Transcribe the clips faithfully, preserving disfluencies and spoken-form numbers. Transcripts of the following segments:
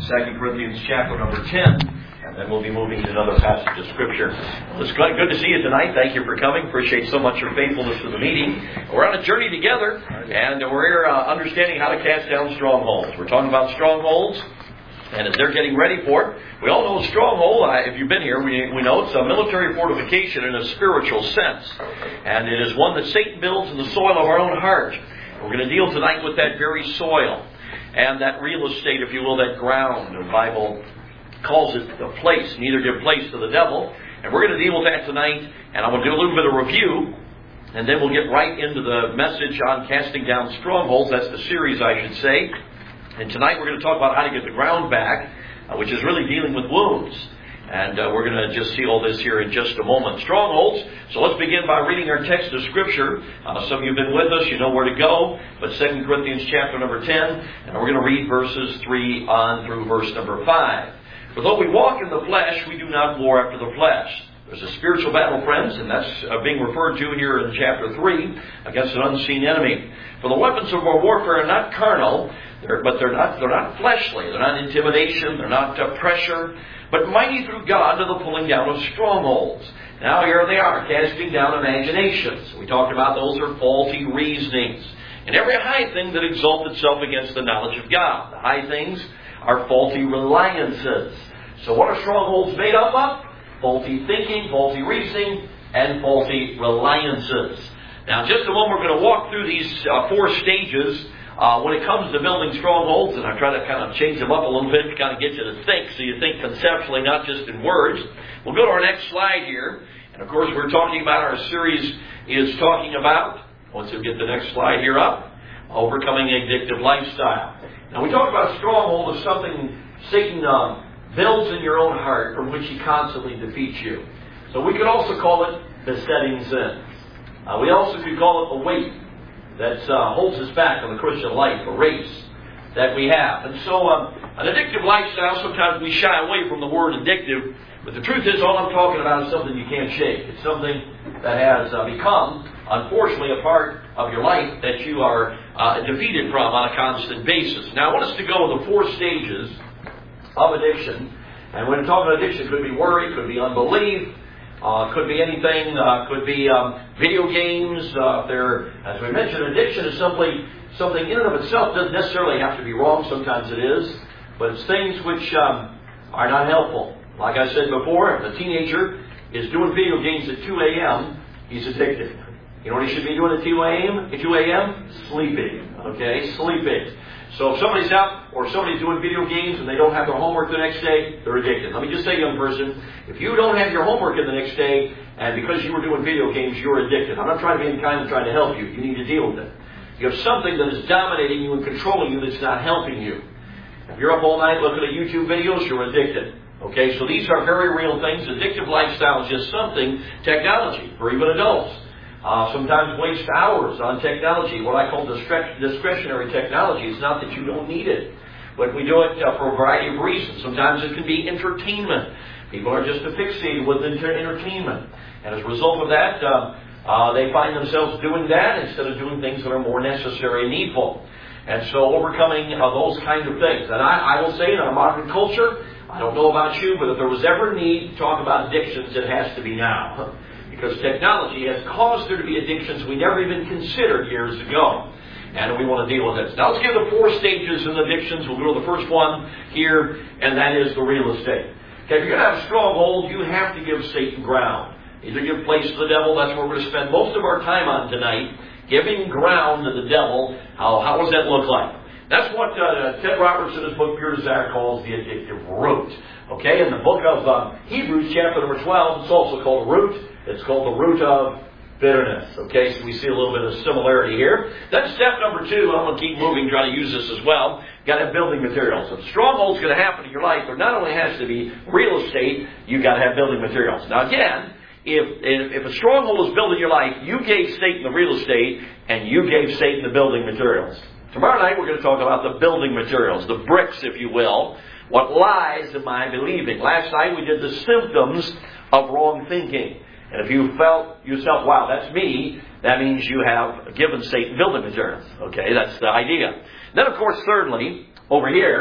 Second Corinthians chapter number ten, and then we'll be moving to another passage of Scripture. It's good to see you tonight. Thank you for coming. Appreciate so much your faithfulness to the meeting. We're on a journey together, and we're here uh, understanding how to cast down strongholds. We're talking about strongholds, and as they're getting ready for it, we all know a stronghold, uh, if you've been here, we, we know it's a military fortification in a spiritual sense. And it is one that Satan builds in the soil of our own heart. We're going to deal tonight with that very soil. And that real estate, if you will, that ground. The Bible calls it a place. Neither give place to the devil. And we're going to deal with that tonight. And I'm going to do a little bit of review. And then we'll get right into the message on casting down strongholds. That's the series, I should say. And tonight we're going to talk about how to get the ground back, uh, which is really dealing with wounds. And uh, we're going to just see all this here in just a moment. Strongholds. So let's begin by reading our text of Scripture. Uh, some of you have been with us. You know where to go. But Second Corinthians chapter number ten. And we're going to read verses three on through verse number five. For though we walk in the flesh, we do not war after the flesh. There's a spiritual battle, friends, and that's uh, being referred to here in chapter three against an unseen enemy. For the weapons of our warfare are not carnal, they're, but they're not they're not fleshly. They're not intimidation. They're not uh, pressure. But mighty through God to the pulling down of strongholds. Now here they are, casting down imaginations. We talked about those are faulty reasonings. And every high thing that exalts itself against the knowledge of God. The high things are faulty reliances. So what are strongholds made up of? Faulty thinking, faulty reasoning, and faulty reliances. Now in just a moment we're going to walk through these uh, four stages Uh, when it comes to building strongholds, and I try to kind of change them up a little bit to kind of get you to think, so you think conceptually, not just in words. We'll go to our next slide here. And of course, we're talking about, our series is talking about, once we get the next slide here up, overcoming an addictive lifestyle. Now, we talk about a stronghold as something Satan uh, builds in your own heart from which he constantly defeats you. So we could also call it besetting sins. Uh, we also could call it a weight that uh, holds us back on the Christian life, a race that we have. And so um, an addictive lifestyle, sometimes we shy away from the word addictive, but the truth is all I'm talking about is something you can't shake. It's something that has uh, become, unfortunately, a part of your life that you are uh, defeated from on a constant basis. Now I want us to go with the four stages of addiction. And when talking about addiction, it could be worry, it could be unbelief, Uh, could be anything, uh, could be um, video games. Uh, there, as we mentioned, addiction is simply something in and of itself doesn't necessarily have to be wrong. Sometimes it is, but it's things which um, are not helpful. Like I said before, if a teenager is doing video games at two a.m., he's addicted. You know what he should be doing at two a.m.? At two a.m., sleeping. Okay, sleeping. So if somebody's out or somebody's doing video games and they don't have their homework the next day, they're addicted. Let me just say, young person, if you don't have your homework in the next day and because you were doing video games, you're addicted. I'm not trying to be any kind of trying to help you. You need to deal with it. You have something that is dominating you and controlling you that's not helping you. If you're up all night looking at YouTube videos, you're addicted. Okay, so these are very real things. Addictive lifestyle is just something, technology, for even adults. Uh, sometimes waste hours on technology, what I call discretionary technology. It's not that you don't need it, but we do it uh, for a variety of reasons. Sometimes it can be entertainment. People are just asphyxiated with inter- entertainment. And as a result of that, uh, uh, they find themselves doing that instead of doing things that are more necessary and needful. And so overcoming uh, those kinds of things. And I, I will say in our modern culture, I don't know about you, but if there was ever a need to talk about addictions, it has to be now. Because technology has caused there to be addictions we never even considered years ago. And we want to deal with this. Now let's get the four stages in addictions. We'll go to the first one here, and that is the real estate. Okay, if you're going to have a stronghold, you have to give Satan ground. Either give place to the devil. That's what we're going to spend most of our time on tonight. Giving ground to the devil. How, how does that look like? That's what uh, Ted Roberts in his book Pure Desire calls the addictive root. Okay, in the book of uh, Hebrews chapter number twelve, it's also called a root. It's called the root of bitterness. Okay, so we see a little bit of similarity here. Then step number two, I'm going to keep moving, trying to use this as well. You've got to have building materials. If stronghold's going to happen in your life, there not only has to be real estate, you've got to have building materials. Now again, if, if a stronghold is built in your life, you gave Satan the real estate, and you gave Satan the building materials. Tomorrow night we're going to talk about the building materials, the bricks, if you will. What lies am I believing? Last night we did the symptoms of wrong thinking. And if you felt yourself, wow, that's me, that means you have given Satan building materials. Okay, that's the idea. Then, of course, thirdly, over here,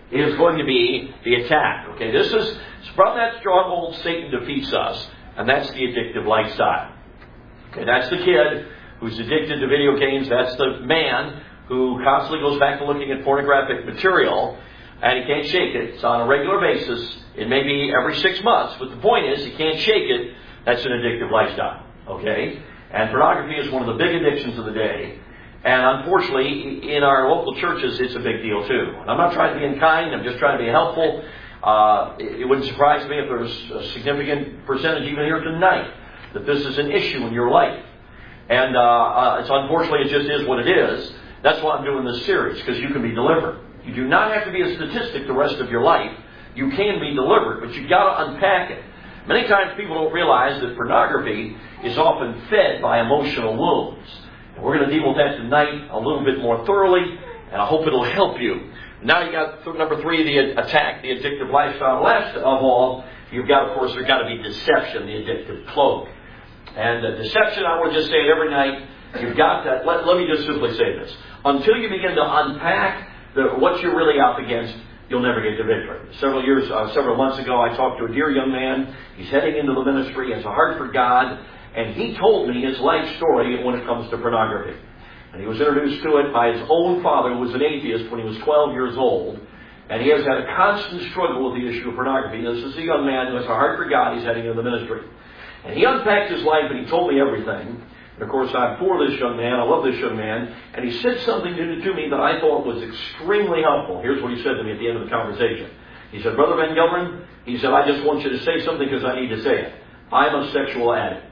is going to be the attack. Okay, this is from that stronghold Satan defeats us, and that's the addictive lifestyle. Okay, that's the kid who's addicted to video games. That's the man who constantly goes back to looking at pornographic material, and he can't shake it. It's on a regular basis. It may be every six months, but the point is, he can't shake it. That's an addictive lifestyle. Okay? And pornography is one of the big addictions of the day. And unfortunately, in our local churches, it's a big deal too. And I'm not trying to be unkind. I'm just trying to be helpful. Uh, it, it wouldn't surprise me if there was a significant percentage even here tonight that this is an issue in your life. And uh, uh, it's unfortunately, it just is what it is. That's why I'm doing this series, because you can be delivered. You do not have to be a statistic the rest of your life. You can be delivered, but you've got to unpack it. Many times people don't realize that pornography is often fed by emotional wounds. And we're going to deal with that tonight a little bit more thoroughly, and I hope it'll help you. Now you got th- number three, the attack, the addictive lifestyle. Last of all, you've got, of course, there's got to be deception, the addictive cloak. And uh, deception, I want to just say it every night, you've got that. Let, let me just simply say this. Until you begin to unpack the, what you're really up against, you'll never get to victory. Several years, uh, several months ago, I talked to a dear young man. He's heading into the ministry, has a heart for God, and he told me his life story when it comes to pornography. And he was introduced to it by his own father, who was an atheist when he was twelve years old. And he has had a constant struggle with the issue of pornography. This is a young man who has a heart for God. He's heading into the ministry. And he unpacked his life, and he told me everything. And of course, I'm for this young man. I love this young man. And he said something to, to me that I thought was extremely helpful. Here's what he said to me at the end of the conversation. He said, Brother Van Gelder, he said, I just want you to say something because I need to say it. I'm a sexual addict.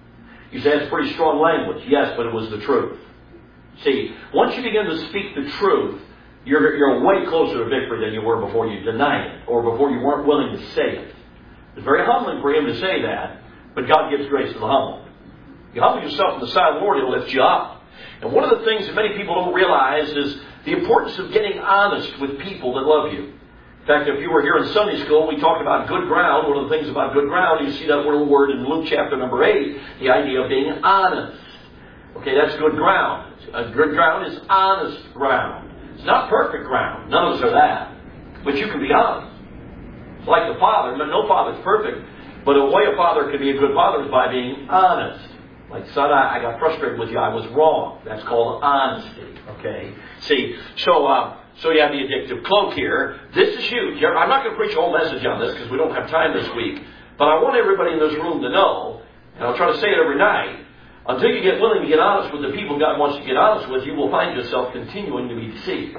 You say, that's pretty strong language. Yes, but it was the truth. See, once you begin to speak the truth, you're, you're way closer to victory than you were before you denied it or before you weren't willing to say it. It's very humbling for him to say that, but God gives grace to the humble. You humble yourself in the sight of the Lord, He'll lift you up. And one of the things that many people don't realize is the importance of getting honest with people that love you. In fact, if you were here in Sunday school, we talked about good ground. One of the things about good ground, you see that little word in Luke chapter number eight, the idea of being honest. Okay, that's good ground. A good ground is honest ground. It's not perfect ground. None of us are that. But you can be honest. It's like the Father. No father's perfect. But a way a father can be a good father is by being honest. Like, son, I, I got frustrated with you. I was wrong. That's called honesty. Okay? See, so uh, so you have the addictive cloak here. This is huge. I'm not going to preach a whole message on this because we don't have time this week. But I want everybody in this room to know, and I'll try to say it every night, until you get willing to get honest with the people God wants you to get honest with, you will find yourself continuing to be deceived.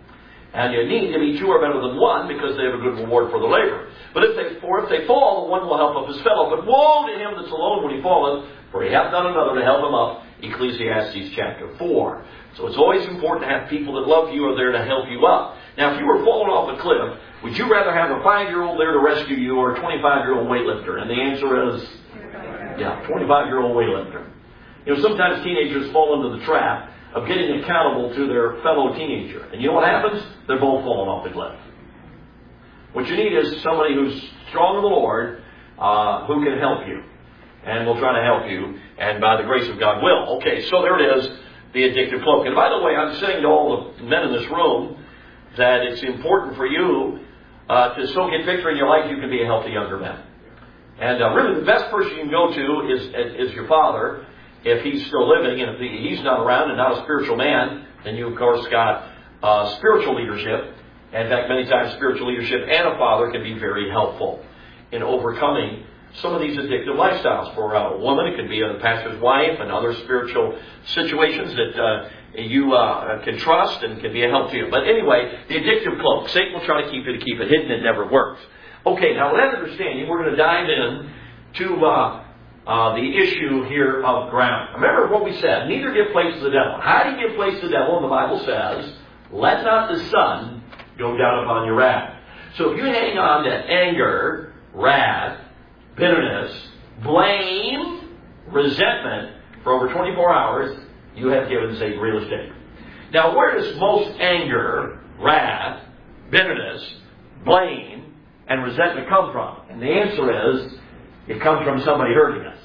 And you need to be two are better than one because they have a good reward for the labor. But if they, for if they fall, the one will help up his fellow. But woe to him that's alone when he falleth, for he hath not another to help him up. Ecclesiastes chapter four. So it's always important to have people that love you are there to help you up. Now, if you were falling off a cliff, would you rather have a five-year-old there to rescue you or a twenty-five-year-old weightlifter? And the answer is, yeah, twenty-five-year-old weightlifter. You know, sometimes teenagers fall into the trap of getting accountable to their fellow teenager. And you know what happens? They're both falling off the cliff. What you need is somebody who's strong in the Lord, uh, who can help you. And will try to help you, and by the grace of God will. Okay, so there it is, the addictive cloak. And by the way, I'm saying to all the men in this room that it's important for you uh, to so get victory in your life you can be a healthy younger man. And uh, really the best person you can go to is, is your father, if he's still living, and if he's not around and not a spiritual man, then you, of course, got uh, spiritual leadership. And in fact, many times spiritual leadership and a father can be very helpful in overcoming some of these addictive lifestyles. For a woman, it could be a pastor's wife and other spiritual situations that uh, you uh, can trust and can be a help to you. But anyway, the addictive cloak. Satan will try to keep it, keep it hidden. It never works. Okay, now with that understanding, we're going to dive in to uh, uh, the issue here of ground. Remember what we said. Neither give place to the devil. How do you give place to the devil? And the Bible says, let not the sun go down upon your wrath. So if you hang on to anger, wrath, bitterness, blame, resentment for over twenty-four hours, you have given Satan real estate. Now, where does most anger, wrath, bitterness, blame, and resentment come from? And the answer is, it comes from somebody hurting us.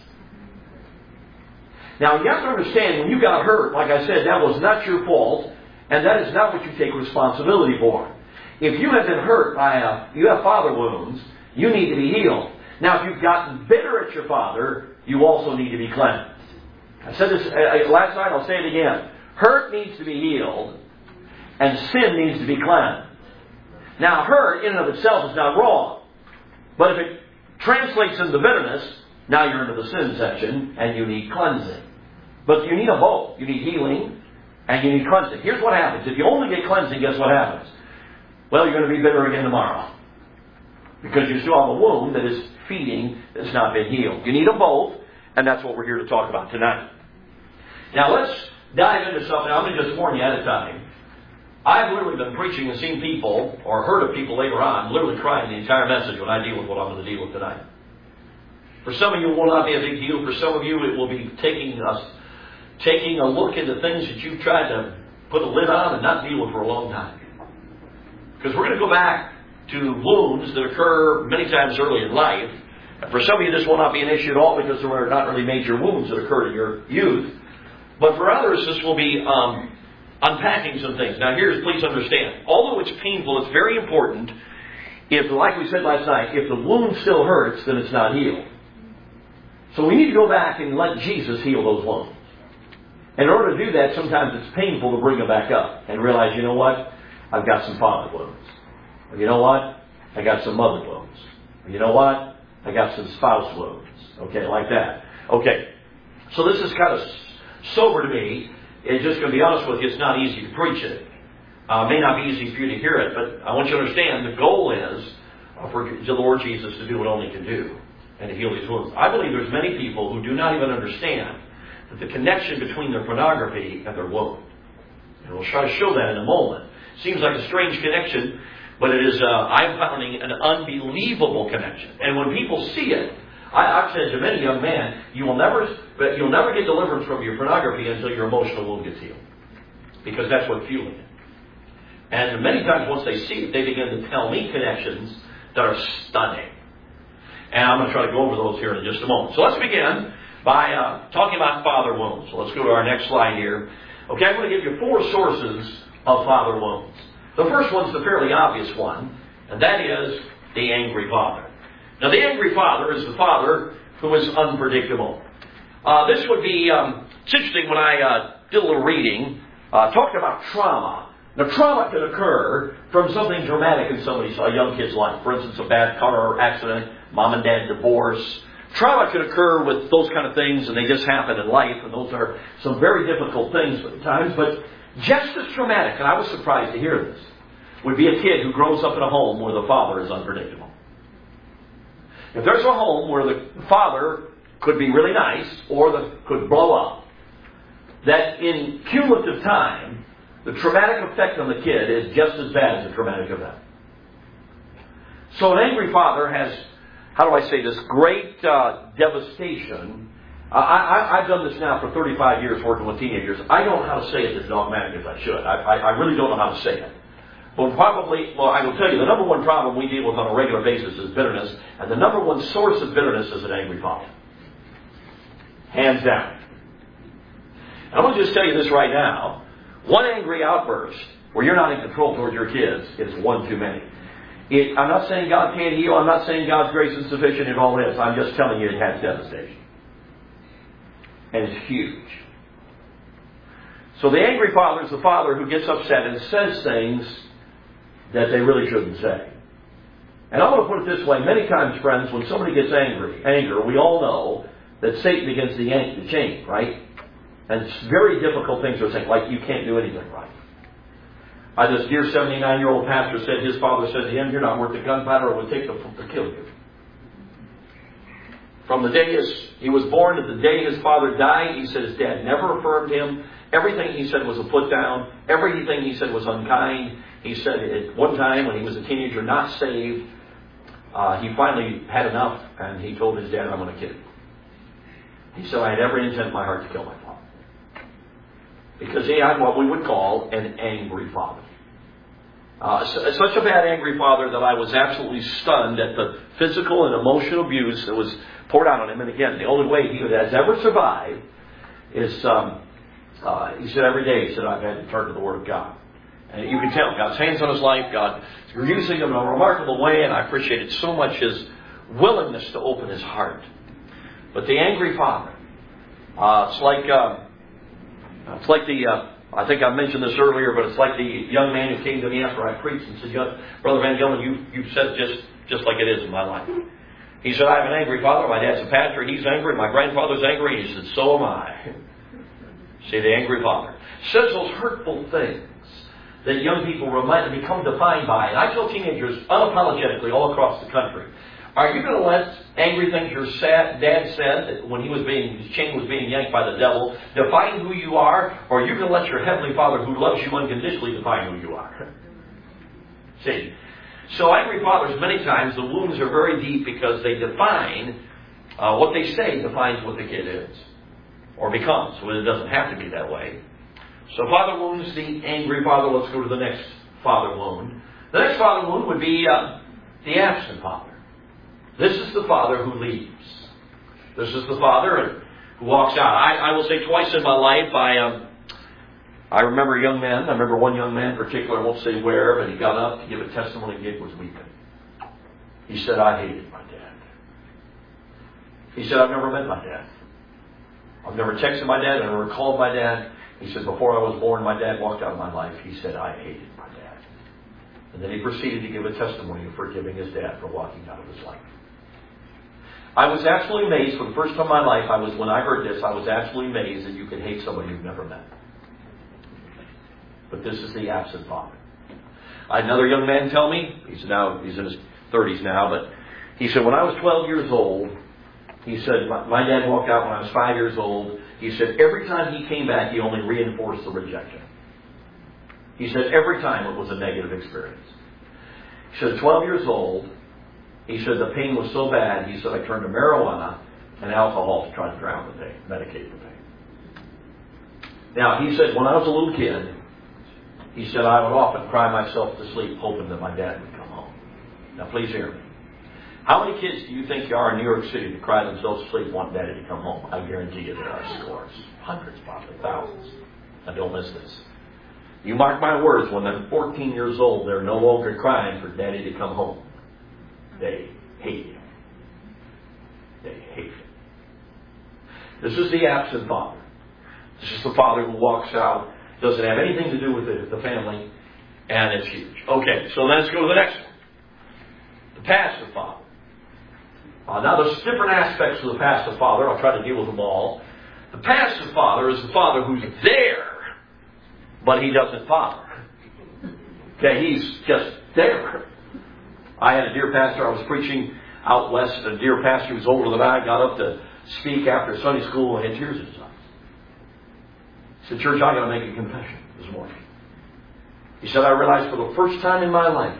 Now, you have to understand, when you got hurt, like I said, that was not your fault, and that is not what you take responsibility for. if you have been hurt by a, you have father wounds, you need to be healed. Now, if you've gotten bitter at your father, you also need to be cleansed. I said this last night, I'll say it again. Hurt needs to be healed, and sin needs to be cleansed. Now, hurt in and of itself is not wrong. But if it translates into bitterness, now you're into the sin section, and you need cleansing. But you need them both. You need healing, and you need cleansing. Here's what happens. If you only get cleansing, guess what happens? Well, you're going to be bitter again tomorrow. Because you still have a wound that is feeding that's not been healed. You need them both, and that's what we're here to talk about tonight. Now, let's dive into something. I'm going to just warn you ahead of time. I've literally been preaching and seen people, or heard of people later on, literally crying the entire message when I deal with what I'm going to deal with tonight. For some of you, it will not be a big deal. For some of you, it will be taking us, taking a look into things that you've tried to put a lid on and not deal with for a long time. Because we're going to go back to wounds that occur many times early in life. And for some of you, this will not be an issue at all because there are not really major wounds that occurred in your youth. But for others, this will be um, unpacking some things. Now, here's, please understand, although it's painful, it's very important. If, like we said last night, if the wound still hurts, then it's not healed. So we need to go back and let Jesus heal those wounds. And in order to do that, sometimes it's painful to bring them back up and realize, you know what? I've got some father wounds. Or you know what? I got some mother wounds. Or you know what? I got some spouse wounds. Okay, like that. Okay. So this is kind of sober to me. It's just going to be honest with you, it's not easy to preach it. Uh, it may not be easy for you to hear it, but I want you to understand the goal is uh, for the Lord Jesus to do what only He can do and to heal these wounds. I believe there's many people who do not even understand that the connection between their pornography and their wound. And we'll try to show that in a moment. Seems like a strange connection, but it is, uh, I'm finding an unbelievable connection. And when people see it, I, I've said to many young men, you will never, but you'll never get deliverance from your pornography until your emotional wound gets healed, because that's what's fueling it. And many times, once they see it, they begin to tell me connections that are stunning. And I'm going to try to go over those here in just a moment. So let's begin by uh, talking about father wounds. So let's go to our next slide here. Okay, I'm going to give you four sources of father wounds. The first one's the fairly obvious one, and that is the angry father. Now, the angry father is the father who is unpredictable. Uh, this would be, um, it's interesting when I uh, did a little reading, uh, talking about trauma. Now, trauma can occur from something dramatic in somebody's, a young kid's life. For instance, a bad car accident, mom and dad divorce. Trauma can occur with those kind of things, and they just happen in life, and those are some very difficult things at times, but just as traumatic, and I was surprised to hear this, would be a kid who grows up in a home where the father is unpredictable. If there's a home where the father could be really nice or the, could blow up, that in cumulative time, the traumatic effect on the kid is just as bad as the traumatic event. So an angry father has, how do I say this, great uh, devastation. Uh, I, I, I've done this now for thirty-five years working with teenagers. I don't know how to say it as dogmatic as I should. I, I, I really don't know how to say it. But probably, well, I will tell you, the number one problem we deal with on a regular basis is bitterness. And the number one source of bitterness is an angry father. Hands down. And I want to just tell you this right now. One angry outburst where you're not in control towards your kids is one too many. It, I'm not saying God can't heal. I'm not saying God's grace is sufficient in all this. I'm just telling you it has devastation. And it's huge. So the angry father is the father who gets upset and says things that they really shouldn't say. And I'm going to put it this way. Many times, friends, when somebody gets angry, anger, we all know that Satan begins to yank the chain, right? And it's very difficult things to say, like you can't do anything right. Uh, this dear seventy-nine-year-old pastor said his father said to him, you're not worth the gunpowder it would take to, to kill you. From the day his, he was born to the day his father died, he said his dad never affirmed him. Everything he said was a put down. Everything he said was unkind. He said at one time when he was a teenager, not saved, uh, he finally had enough and he told his dad, I'm going to kill you. He said, I had every intent in my heart to kill my father. Because he had what we would call an angry father. Uh, such a bad angry father that I was absolutely stunned at the physical and emotional abuse that was poured out on him. And again, the only way he has ever survived is, um, uh, he said every day, he said, I've had to turn to the Word of God. And you can tell God's hands on his life. God is using him in a remarkable way, and I appreciated so much his willingness to open his heart. But the angry father, uh, it's like uh, it's like the uh, I think I mentioned this earlier, but it's like the young man who came to me after I preached and said, "Brother Van Gilman, you you've said it just just like it is in my life." He said, "I have an angry father. My dad's a pastor. He's angry. My grandfather's angry." He said, "So am I." See, the angry father says those hurtful things that young people remind, become defined by. And I tell teenagers unapologetically all across the country, are you going to let angry things your sad dad said when he was being, his chain was being yanked by the devil, define who you are? Or are you going to let your Heavenly Father who loves you unconditionally define who you are? See? So angry fathers, many times the wounds are very deep because they define, uh, what they say defines what the kid is. Or becomes. Well, it doesn't have to be that way. So father wounds, the angry father. Let's go to the next father wound. The next father wound would be uh, the absent father. This is the father who leaves. This is the father who walks out. I, I will say twice in my life, I um, I remember young men. I remember one young man in particular, I won't say where, but he got up to give a testimony and Gig was weeping. He said, "I hated my dad." He said, "I've never met my dad. I've never texted my dad. I've never called my dad." He said, "Before I was born, my dad walked out of my life." He said, "I hated my dad." And then he proceeded to give a testimony of forgiving his dad for walking out of his life. I was absolutely amazed. For the first time in my life, I was when I heard this, I was absolutely amazed that you could hate somebody you've never met. But this is the absent father. I had another young man tell me, he's now he's in his thirties now, but he said, when I was twelve years old, he said, my, my dad walked out when I was five years old. He said, every time he came back, he only reinforced the rejection. He said, every time it was a negative experience. He said, twelve years old, he said, the pain was so bad, he said, I turned to marijuana and alcohol to try to drown the pain, medicate the pain. Now, he said, when I was a little kid, he said, I would often cry myself to sleep hoping that my dad would come home. Now, please hear me. How many kids do you think there are in New York City that cry themselves to sleep want daddy to come home? I guarantee you there are scores. Hundreds, probably thousands. Now don't miss this. You mark my words, when they're fourteen years old, they're no longer crying for daddy to come home. They hate him. They hate him. This is the absent father. This is the father who walks out, doesn't have anything to do with the, the family, and it's huge. Okay, so let's go to the next one. The passive father. Uh, now, there's different aspects of the passive father. I'll try to deal with them all. The passive father is the father who's there, but he doesn't father. Okay, he's just there. I had a dear pastor, I was preaching out west, a dear pastor who was older than I, got up to speak after Sunday school and had tears in his eyes. He said, "Church, I got to make a confession this morning." He said, "I realized for the first time in my life,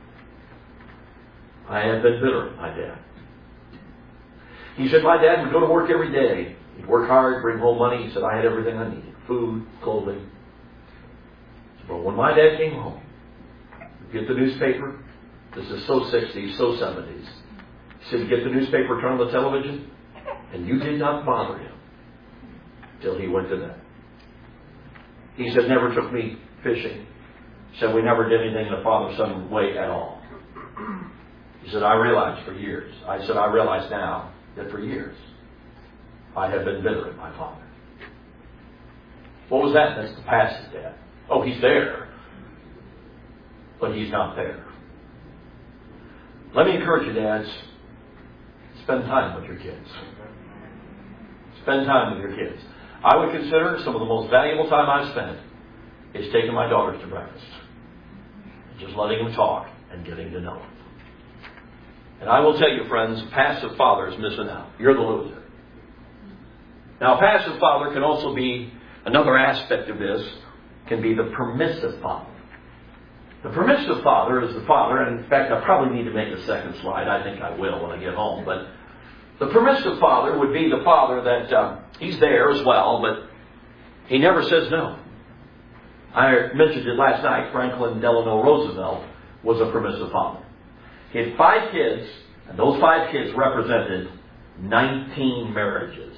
I have been bitter at my dad." He said, "My dad would go to work every day. He'd work hard, bring home money." He said, "I had everything I needed. Food, clothing." But when my dad came home, he'd get the newspaper. This is so sixties, so seventies. He said, he'd get the newspaper, turn on the television, and you did not bother him till he went to bed. He said, never took me fishing. He said, we never did anything in a father-son way at all. He said, I realized for years. I said, I realize now that for years I have been bitter at my father. What was that? That's the passive dad. Oh, he's there, but he's not there. Let me encourage you, dads, spend time with your kids. Spend time with your kids. I would consider some of the most valuable time I've spent is taking my daughters to breakfast. Just letting them talk and getting to know them. And I will tell you, friends, passive father is missing out. You're the loser. Now, a passive father can also be, another aspect of this, can be the permissive father. The permissive father is the father, and in fact, I probably need to make a second slide. I think I will when I get home. But the permissive father would be the father that uh, he's there as well, but he never says no. I mentioned it last night. Franklin Delano Roosevelt was a permissive father. He had five kids, and those five kids represented nineteen marriages.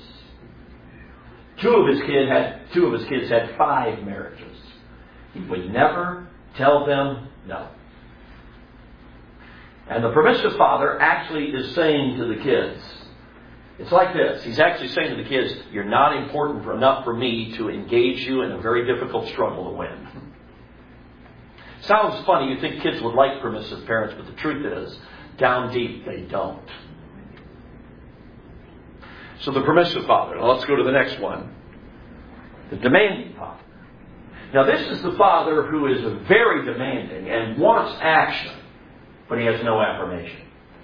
Two of his kids had two of his kids had five marriages. He would never Tell them no. And the permissive father actually is saying to the kids, it's like this. He's actually saying to the kids, you're not important enough for me to engage you in a very difficult struggle to win. Sounds funny. You think kids would like permissive parents, but the truth is, down deep, they don't. So the permissive father. Now let's go to the next one. The demanding father. Now this is the father who is very demanding and wants action, but he has no affirmation.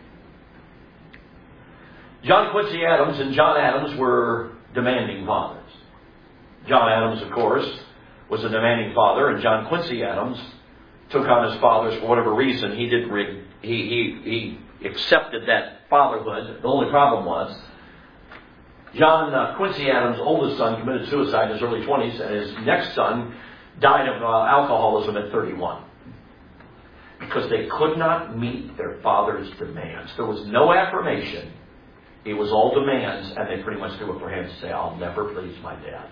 John Quincy Adams and John Adams were demanding fathers. John Adams, of course, was a demanding father, and John Quincy Adams took on his fathers for whatever reason. He didn't. Re- he, he he accepted that fatherhood. The only problem was John uh, Quincy Adams' oldest son committed suicide in his early twenties, and his next son died of uh, alcoholism at thirty-one. Because they could not meet their father's demands. There was no affirmation. It was all demands, and they pretty much threw up their hands and say, I'll never please my dad.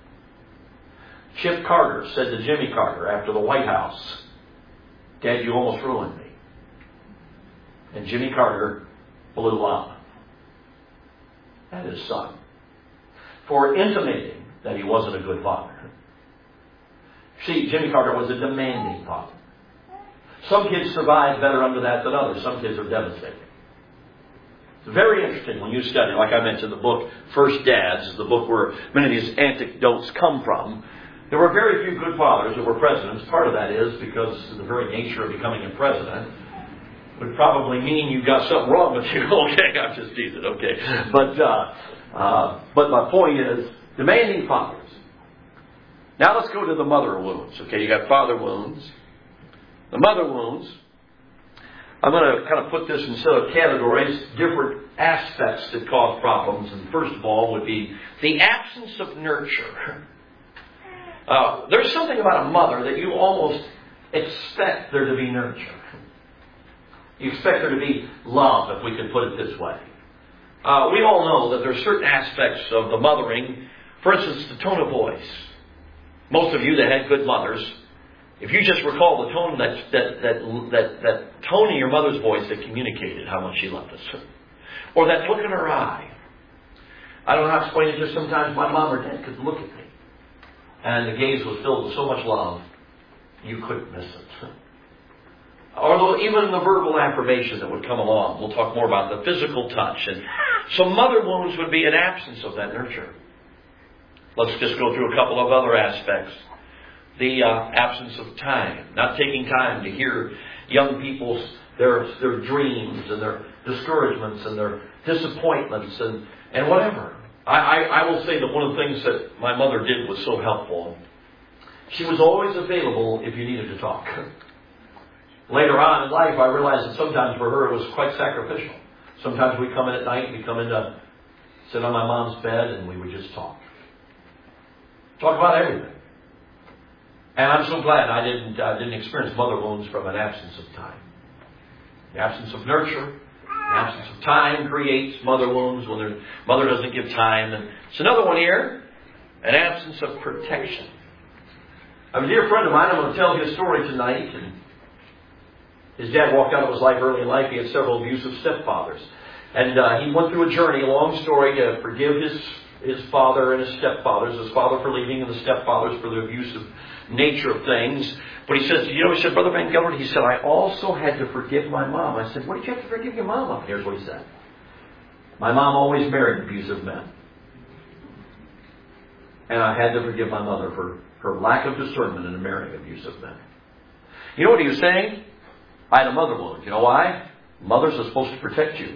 Chip Carter said to Jimmy Carter after the White House, Dad, you almost ruined me. And Jimmy Carter blew up at his son for intimating that he wasn't a good father. See, Jimmy Carter was a demanding father. Some kids survive better under that than others. Some kids are devastating. It's very interesting when you study, like I mentioned, the book First Dads is the book where many of these anecdotes come from. There were very few good fathers that were presidents. Part of that is because the very nature of becoming a president would probably mean you got something wrong with you. Okay, I'm just teasing. Okay, but uh, uh, but my point is demanding fathers. Now let's go to the mother wounds. Okay, you got father wounds, the mother wounds. I'm going to kind of put this in set of categories, different aspects that cause problems. And first of all would be the absence of nurture. Uh, there's something about a mother that you almost expect there to be nurture. You expect there to be love, if we could put it this way. Uh, we all know that there are certain aspects of the mothering. For instance, the tone of voice. Most of you that had good mothers, if you just recall the tone, that that that that that tone in your mother's voice that communicated how much she loved us, or that look in her eye. I don't know how to explain it. Just sometimes my mom or dad could look at me, and the gaze was filled with so much love, you couldn't miss it. Or even the verbal affirmation that would come along. We'll talk more about the physical touch, and so mother wounds would be an absence of that nurture. Let's just go through a couple of other aspects. The uh, absence of time, not taking time to hear young people's their their dreams and their discouragements and their disappointments and, and whatever. I, I, I will say that one of the things that my mother did was so helpful. She was always available if you needed to talk. Later on in life, I realized that sometimes for her it was quite sacrificial. Sometimes we'd come in at night, we'd come in to sit on my mom's bed, and we would just talk. Talk about everything. And I'm so glad I didn't uh, didn't experience mother wounds from an absence of time. The absence of nurture, the absence of time creates mother wounds when their mother doesn't give time. And it's another one here, an absence of protection. I have a dear friend of mine, I'm going to tell you a story tonight. And his dad walked out of his life early in life. He had several abusive stepfathers. And uh, he went through a journey, a long story, to forgive his his father and his stepfathers, his father for leaving and the stepfathers for the abusive nature of things. But he says, you know, he said, Brother Van Gelder, he said, I also had to forgive my mom. I said, what did you have to forgive your mom of? Here's what he said. My mom always married abusive men. And I had to forgive my mother for her lack of discernment in marrying abusive men. You know what he was saying? I had a mother wound. You know why? Mothers are supposed to protect you.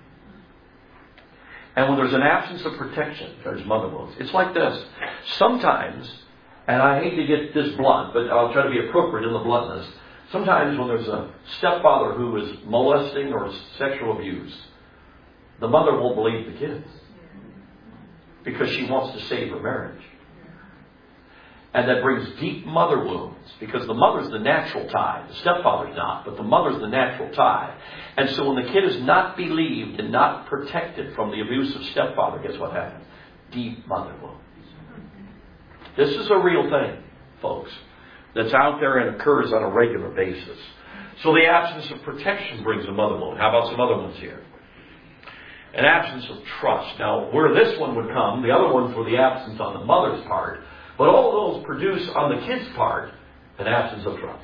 And when there's an absence of protection, there's mother wounds. It's like this. Sometimes, and I hate to get this blunt, but I'll try to be appropriate in the bluntness. Sometimes when there's a stepfather who is molesting or sexual abuse, the mother won't believe the kids. Because she wants to save her marriage. And that brings deep mother wounds. Because the mother's the natural tie. The stepfather's not. But the mother's the natural tie. And so when the kid is not believed and not protected from the abusive stepfather, guess what happens? Deep mother wounds. This is a real thing, folks. that's out there and occurs on a regular basis. So the absence of protection brings a mother wound. How about some other ones here? An absence of trust. Now, where this one would come, the other ones were the absence on the mother's part, but all of those produce on the kid's part an absence of trust.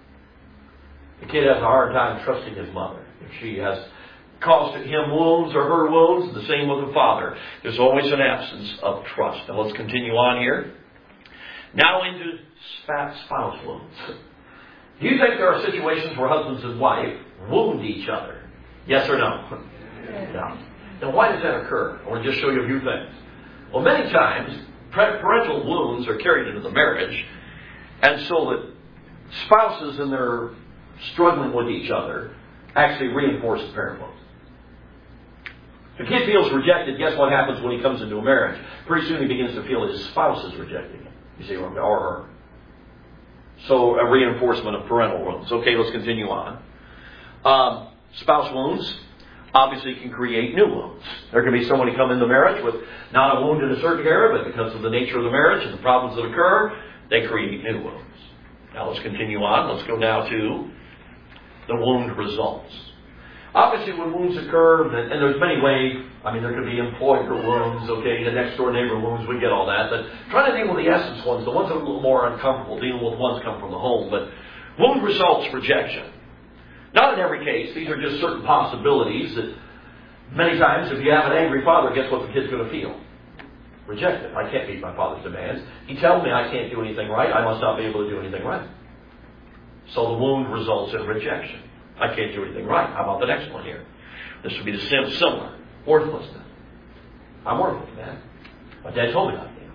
The kid has a hard time trusting his mother. If she has caused him wounds or her wounds, the same with the father. There's always an absence of trust. Now let's continue on here. Now into spouse wounds. Do you think there are situations where husbands and wife wound each other? Yes or no? No. Now why does that occur? I want to just show you a few things. Well, many times parental wounds are carried into the marriage, and so that spouses in their struggling with each other actually reinforce the parent wounds. If a kid feels rejected, guess what happens when he comes into a marriage? Pretty soon he begins to feel his spouse is rejecting him. You see, or her. So a reinforcement of parental wounds. Okay, let's continue on. Um, spouse wounds obviously can create new wounds. There can be somebody come into marriage with not a wound in a certain area, but because of the nature of the marriage and the problems that occur, they create new wounds. Now let's continue on. Let's go now to the wound results. Obviously, when wounds occur, and, and there's many ways, I mean, there could be employer wounds, okay, the next door neighbor wounds, we get all that, but trying to deal with the essence ones, the ones that are a little more uncomfortable, dealing with ones come from the home, but wound results rejection. Not in every case, these are just certain possibilities that many times if you have an angry father, guess what the kid's going to feel? Rejected. I can't meet my father's demands. He tells me I can't do anything right, I must not be able to do anything right. So the wound results in rejection. I can't do anything right. How about the next one here? This would be the sim similar. Worthlessness. I'm worthless, man. My dad told me not to be.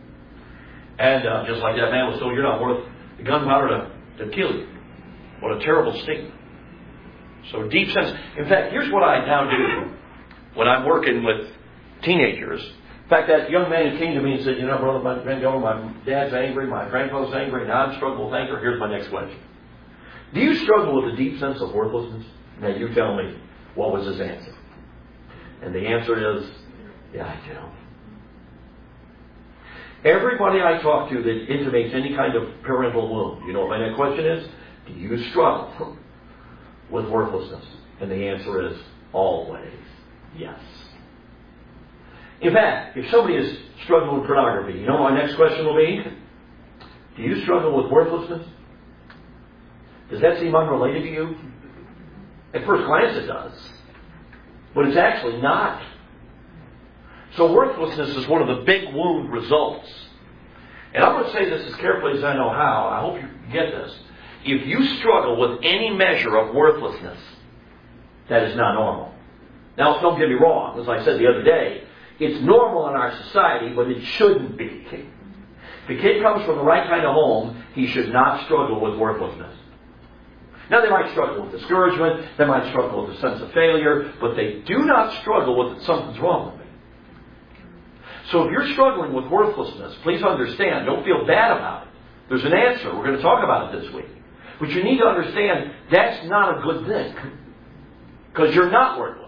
And uh, just like that man was told, you're not worth the gunpowder to, to kill you. What a terrible statement. So deep sense. In fact, here's what I now do when I'm working with teenagers. In fact, that young man came to me and said, you know, brother, my granddaughter, my dad's angry, my grandfather's angry, now I'm struggling with anger. Here's my next question. Do you struggle with a deep sense of worthlessness? Now you tell me, what was his answer? And the answer is, yeah, I do. Everybody I talk to that intimates any kind of parental wound, you know what my next question is? Do you struggle with worthlessness? And the answer is, always, yes. In fact, if somebody is struggling with pornography, you know what my next question will be? Do you struggle with worthlessness? Does that seem unrelated to you? At first glance it does. But it's actually not. So worthlessness is one of the big wound results. And I'm going to say this as carefully as I know how. I hope you get this. If you struggle with any measure of worthlessness, that is not normal. Now, don't get me wrong. As I said the other day, it's normal in our society, but it shouldn't be. If a kid comes from the right kind of home, he should not struggle with worthlessness. Now, they might struggle with discouragement, they might struggle with a sense of failure, but they do not struggle with something's wrong with me. So if you're struggling with worthlessness, please understand, don't feel bad about it. There's an answer. We're going to talk about it this week. But you need to understand that's not a good thing. Because you're not worthless.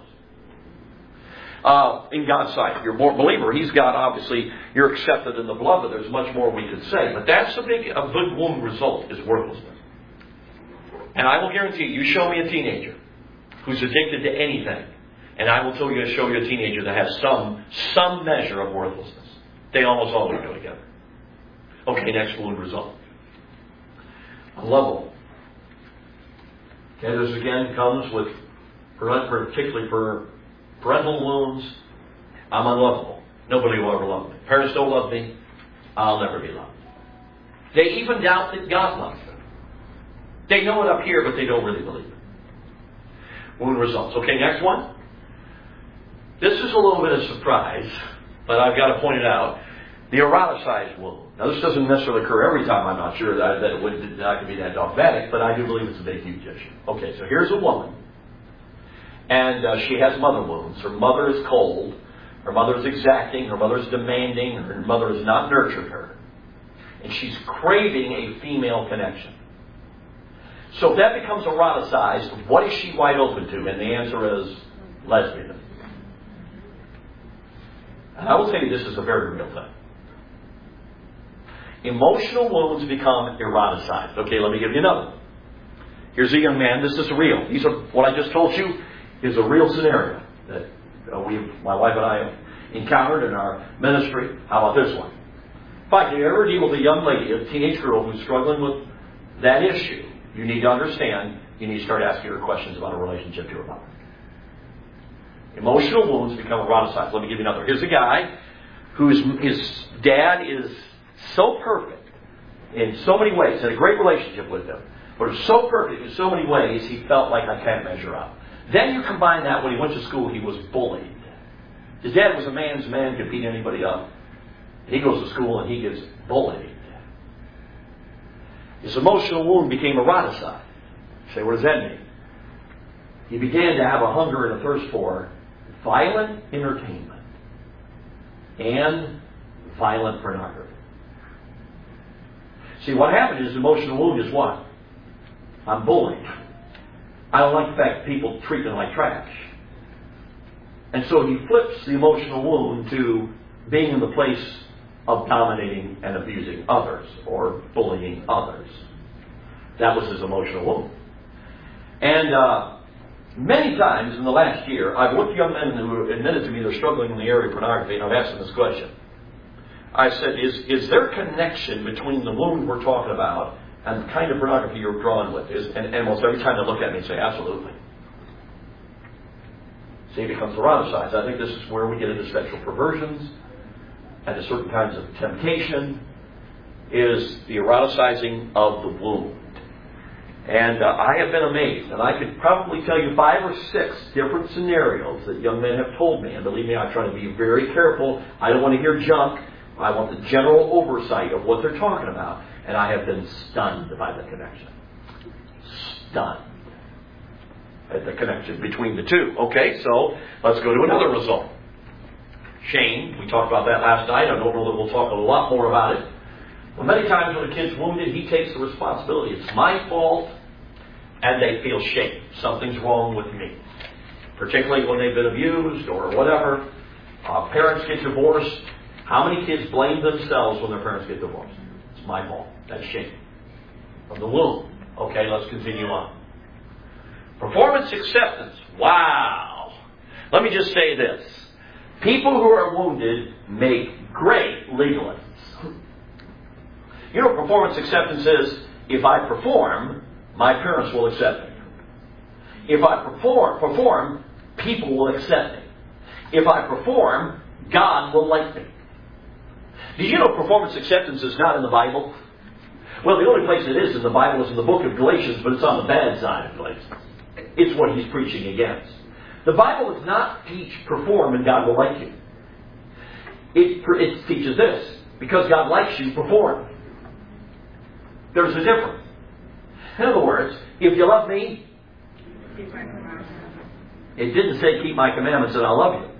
Uh, in God's sight, if you're a believer, He's got, obviously, you're accepted in the beloved. There's much more we could say. But that's a big, a big wound result, is worthlessness. And I will guarantee you, you show me a teenager who's addicted to anything, and I will tell you, show you a teenager that has some, some measure of worthlessness. They almost always go together. Okay, next wound result. A level. Okay, this again comes with, particularly for parental wounds, I'm unlovable. Nobody will ever love me. Parents don't love me. I'll never be loved. They even doubt that God loves them. They know it up here, but they don't really believe it. Wound results. Okay, next one. This is a little bit of surprise, but I've got to point it out. The eroticized wound. Now, this doesn't necessarily occur every time. I'm not sure that, that it would that could be that dogmatic, but I do believe it's a big, huge issue. Okay, so here's a woman, and uh, she has mother wounds. Her mother is cold. Her mother is exacting. Her mother is demanding. Her mother has not nurtured her. And she's craving a female connection. So if that becomes eroticized, what is she wide open to? And the answer is lesbianism. And I will tell you this is a very real thing. Emotional wounds become eroticized. Okay, let me give you another. Here's a young man. This is real. These are what I just told you is a real scenario that uh, we, my wife and I, have encountered in our ministry. How about this one? In fact, if you ever deal with a young lady, a teenage girl who's struggling with that issue, you need to understand. You need to start asking her questions about a relationship to her mother. Emotional wounds become eroticized. Let me give you another. Here's a guy whose his dad is so perfect in so many ways, had a great relationship with him, but is so perfect in so many ways he felt like I can't measure up. Then you combine that when he went to school, he was bullied. His dad was a man's man, could beat anybody up. He goes to school and he gets bullied. His emotional wound became eroticized. You say, what does that mean? He began to have a hunger and a thirst for violent entertainment and violent pornography. See, what happened is emotional wound is what? I'm bullied. I don't like the fact people treat me like trash. And so he flips the emotional wound to being in the place of dominating and abusing others or bullying others. That was his emotional wound. And uh, many times in the last year, I've looked at young men who admitted to me they're struggling in the area of pornography, and I've asked them this question. I said, is, is there connection between the wound we're talking about and the kind of pornography you're drawn with? Is, and, and almost every time they look at me and say, absolutely. See, it becomes eroticized. I think this is where we get into sexual perversions and to certain kinds of temptation, is the eroticizing of the wound. And uh, I have been amazed, and I could probably tell you five or six different scenarios that young men have told me. And believe me, I try to be very careful. I don't want to hear junk. I want the general oversight of what they're talking about. And I have been stunned by the connection. Stunned at the connection between the two. Okay, so let's go to another result. Shame. We talked about that last night. I don't know that we'll talk a lot more about it. Well, many times when a kid's wounded, he takes the responsibility. It's my fault, and they feel shame. Something's wrong with me. Particularly when they've been abused or whatever. Uh, parents get divorced. How many kids blame themselves when their parents get divorced? It's my fault. That's shame. From the womb. Okay, let's continue on. Performance acceptance. Wow. Let me just say this. People who are wounded make great legalists. You know, performance acceptance is, if I perform, my parents will accept me. If I perform, perform, people will accept me. If I perform, God will like me. Did you know performance acceptance is not in the Bible? Well, the only place it is in the Bible is in the book of Galatians, but it's on the bad side of Galatians. It's what he's preaching against. The Bible does not teach perform and God will like you. It, it teaches this. Because God likes you, perform. There's a difference. In other words, if you love me, it didn't say keep my commandments and I'll love you.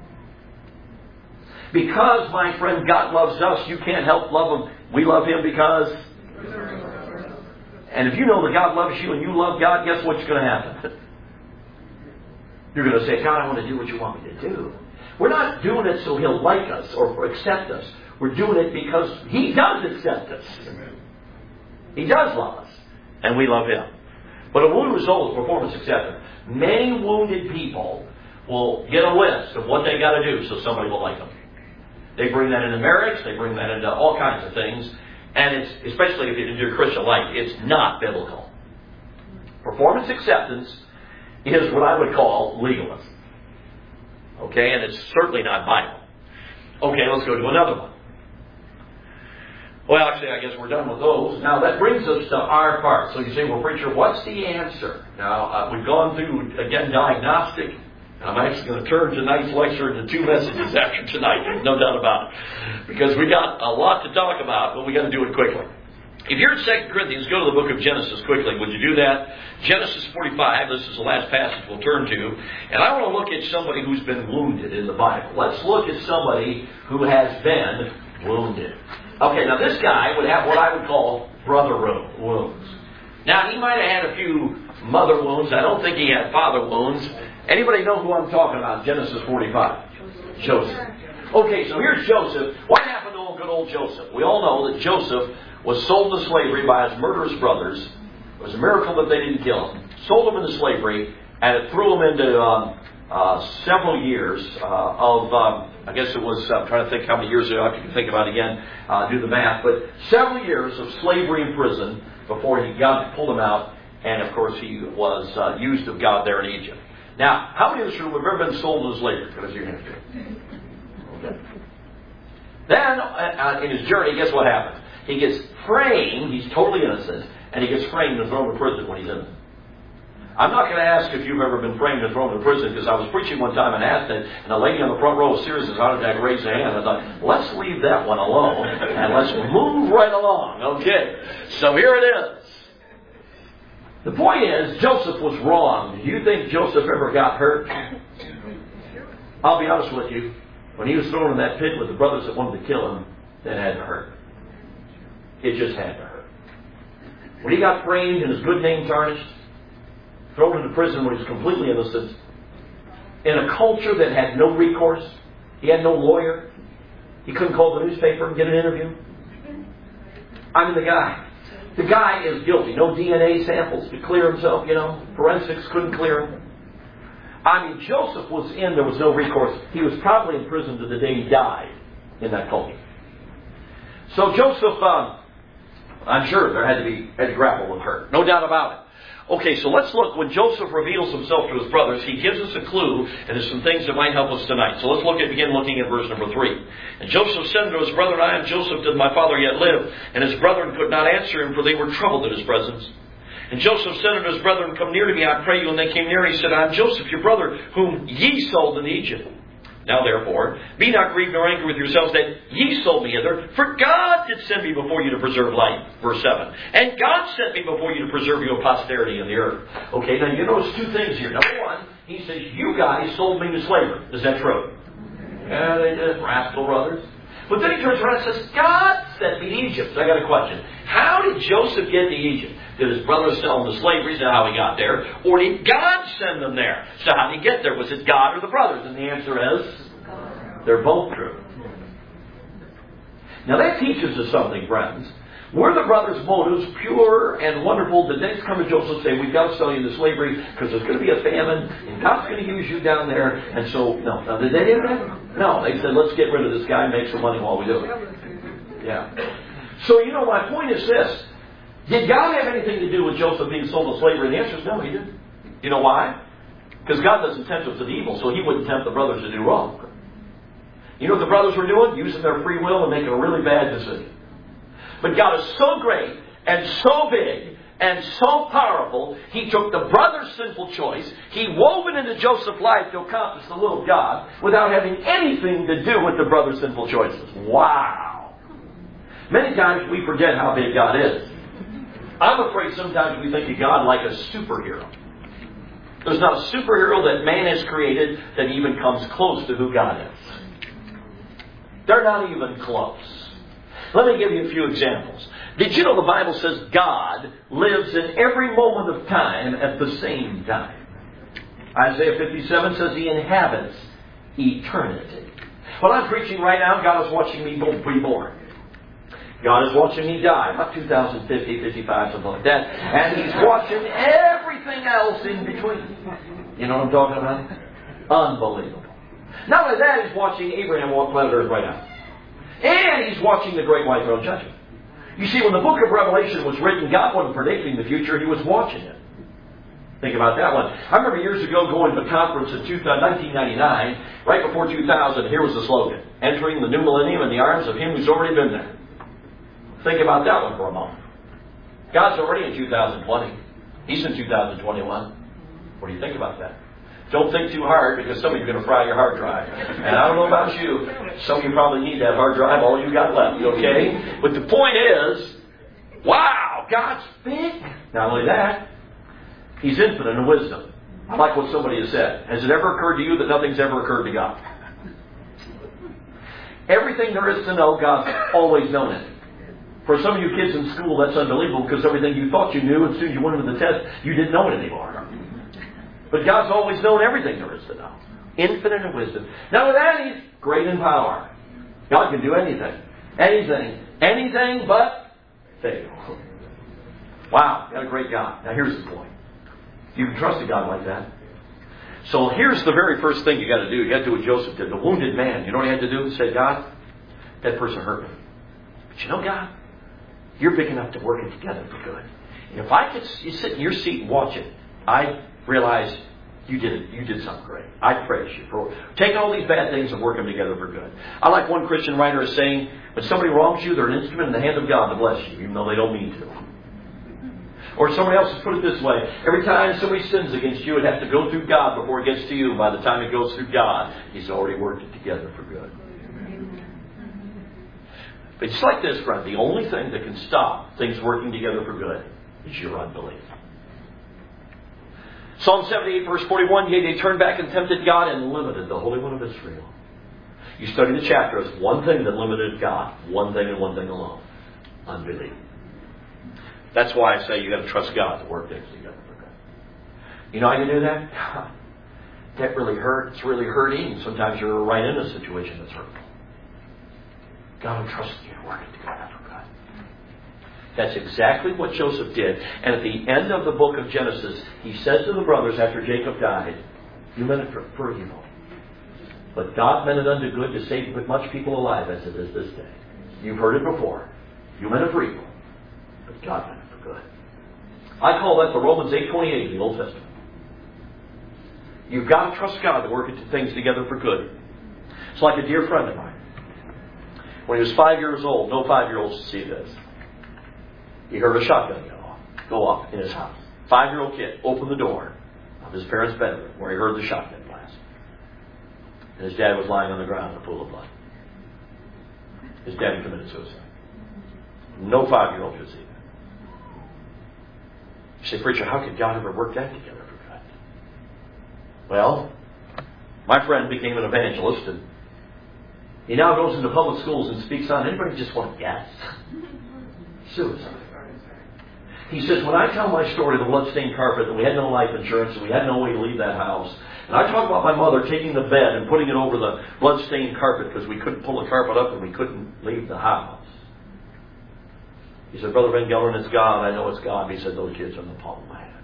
Because, my friend, God loves us, you can't help love Him. We love Him because... And if you know that God loves you and you love God, guess what's going to happen? You're going to say, God, I want to do what you want me to do. We're not doing it so He'll like us or accept us. We're doing it because He does accept us. He does love us. And we love Him. But a wound result is performance acceptance. Many wounded people will get a list of what they got to do so somebody will like them. They bring that into marriage. They bring that into all kinds of things. And it's, especially if you're into your Christian life, it's not biblical. Performance acceptance is what I would call legalism. Okay, and it's certainly not Bible. Okay, let's go to another one. Well, actually, I guess we're done with those. Now, that brings us to our part. So you say, well, preacher, what's the answer? Now, uh, we've gone through, again, diagnostic. I'm actually going to turn tonight's lecture into two messages after tonight. There's no doubt about it. Because we got a lot to talk about, but we got to do it quickly. If you're in Second Corinthians, go to the book of Genesis quickly. Would you do that? Genesis forty-five, this is the last passage we'll turn to. And I want to look at somebody who's been wounded in the Bible. Let's look at somebody who has been wounded. Okay, now this guy would have what I would call brother wounds. Now, he might have had a few mother wounds. I don't think he had father wounds. Anybody know who I'm talking about? Genesis forty-five. Joseph. Okay, so here's Joseph. What happened to him called good old Joseph. We all know that Joseph was sold into slavery by his murderous brothers. It was a miracle that they didn't kill him. Sold him into slavery, and it threw him into um, uh, several years uh, of, um, I guess it was, I'm trying to think how many years ago, I can think about it again, uh, do the math, but several years of slavery in prison before he God pulled him out, and of course he was uh, used of God there in Egypt. Now, how many of us have ever been sold into slavery? Because you're going to do. Okay. Then, uh, in his journey, guess what happens? He gets framed, he's totally innocent, and he gets framed and thrown in prison when he's in. I'm not going to ask if you've ever been framed and thrown in prison, because I was preaching one time and asked it, and a lady on the front row of Sirius' heart attack raised her hand. I thought, let's leave that one alone, and let's move right along. Okay, so here it is. The point is, Joseph was wrong. Do you think Joseph ever got hurt? I'll be honest with you. When he was thrown in that pit with the brothers that wanted to kill him, that had to hurt. It just had to hurt. When he got framed and his good name tarnished, thrown into prison when he was completely innocent, in a culture that had no recourse, he had no lawyer, he couldn't call the newspaper and get an interview. I mean, the guy. The guy is guilty. No D N A samples to clear himself, you know. Forensics couldn't clear him. I mean, Joseph was in, there was no recourse. He was probably in prison to the day he died in that culture. So Joseph, um, I'm sure there had to be, had to grapple with her. No doubt about it. Okay, so let's look. When Joseph reveals himself to his brothers, he gives us a clue, and there's some things that might help us tonight. So let's look at, begin looking at verse number three. And Joseph said unto his brethren, I am Joseph, did my father yet live? And his brethren could not answer him, for they were troubled at his presence. And Joseph said unto his brethren, come near to me, I pray you. And they came near, he said, I am Joseph, your brother, whom ye sold into Egypt. Now therefore, be not grieved nor angry with yourselves that ye sold me hither, for God did send me before you to preserve life. Verse seven. And God sent me before you to preserve your posterity in the earth. Okay, now you notice two things here. Number one, he says, you guys sold me to slavery. Is that true? Yeah, they did. Rascal brothers. But then he turns around and says, God sent me to Egypt. So I got a question. How did Joseph get to Egypt? Did his brothers sell him to slavery? Is that how he got there? Or did God send them there? So how did he get there? Was it God or the brothers? And the answer is, they're both true. Now that teaches us something, friends. Were the brothers' motives pure and wonderful? Did they come to Joseph and say, we've got to sell you into slavery because there's going to be a famine and God's going to use you down there? And so, no. Now, did they do that? No. They said, let's get rid of this guy and make some money while we do it. Yeah. So, you know, my point is this. Did God have anything to do with Joseph being sold to slavery? And the answer is no, he didn't. You know why? Because God doesn't tempt us to evil, so he wouldn't tempt the brothers to do wrong. You know what the brothers were doing? Using their free will and making a really bad decision. But God is so great and so big and so powerful, he took the brother's sinful choice, he wove it into Joseph's life to accomplish the will of God without having anything to do with the brother's sinful choices. Wow! Many times we forget how big God is. I'm afraid sometimes we think of God like a superhero. There's not a superhero that man has created that even comes close to who God is. They're not even close. Let me give you a few examples. Did you know the Bible says God lives in every moment of time at the same time? Isaiah fifty-seven says he inhabits eternity. Well, I'm preaching right now. God is watching me be born. God is watching me die. About two thousand fifty, fifty-five, something like that. And he's watching everything else in between. You know what I'm talking about? Unbelievable. Not only that, he's watching Abraham walk planet Earth right now. And he's watching the great white throne judgment. You see, when the book of Revelation was written, God wasn't predicting the future, he was watching it. Think about that one. I remember years ago going to a conference in nineteen ninety-nine, right before two thousand, here was the slogan, entering the new millennium in the arms of him who's already been there. Think about that one for a moment. God's already in two thousand twenty. He's in two thousand twenty-one. What do you think about that? Don't think too hard, because some of you are going to fry your hard drive. And I don't know about you. Some of you probably need that hard drive, all you got left, okay? But the point is, wow, God's big. Not only that, he's infinite in wisdom. I like what somebody has said. Has it ever occurred to you that nothing's ever occurred to God? Everything there is to know, God's always known it. For some of you kids in school, that's unbelievable, because everything you thought you knew, as soon as you went into the test, you didn't know it anymore. But God's always known everything there is to know. Infinite in wisdom. Now with that, he's great in power. God can do anything. Anything. Anything but fail. Wow, got a great God. Now here's the point. You can trust a God like that. So here's the very first thing you got to do. You got to do what Joseph did. The wounded man. You know what he had to do? He said, God, that person hurt me. But you know, God, you're big enough to work it together for good. And if I could you sit in your seat and watch it, I realize you did it. You did something great. I praise you for taking all these bad things and working them together for good. I like one Christian writer is saying, when somebody wrongs you, they're an instrument in the hand of God to bless you, even though they don't mean to. Or somebody else has put it this way. Every time somebody sins against you, it has to go through God before it gets to you. By the time it goes through God, He's already worked it together for good. But it's like this, friend. The only thing that can stop things working together for good is your unbelief. Psalm seventy-eight, verse forty-one, yea, they turned back and tempted God and limited the Holy One of Israel. You study the chapter as one thing that limited God. One thing and one thing alone. Unbelief. That's why I say you got to trust God to work things together for good. You know how you do that? God, that really hurt. It's really hurting. Sometimes you're right in a situation that's hurtful. God, I'm trusting you to work it together for good. That's exactly what Joseph did. And at the end of the book of Genesis, he says to the brothers after Jacob died, you meant it for, for evil. But God meant it unto good to save much people alive as it is this day. You've heard it before. You meant it for evil. But God meant it for good. I call that the Romans eight twenty-eight of the Old Testament. You've got to trust God to work things together for good. It's like a dear friend of mine. When he was five years old, no five-year-olds see this. He heard a shotgun go off, go off in his house. Five-year-old kid opened the door of his parents' bedroom where he heard the shotgun blast. And his dad was lying on the ground in a pool of blood. His dad committed suicide. No five-year-old could see that. You say, preacher, how could God ever work that together for good? Well, my friend became an evangelist, and he now goes into public schools and speaks on, anybody just want to guess? Suicide. He says, when I tell my story of the bloodstained carpet, and we had no life insurance, and we had no way to leave that house, and I talk about my mother taking the bed and putting it over the bloodstained carpet because we couldn't pull the carpet up and we couldn't leave the house. He said, Brother Van Gelder, it's God. I know it's God. He said, those kids are in the palm of my hand.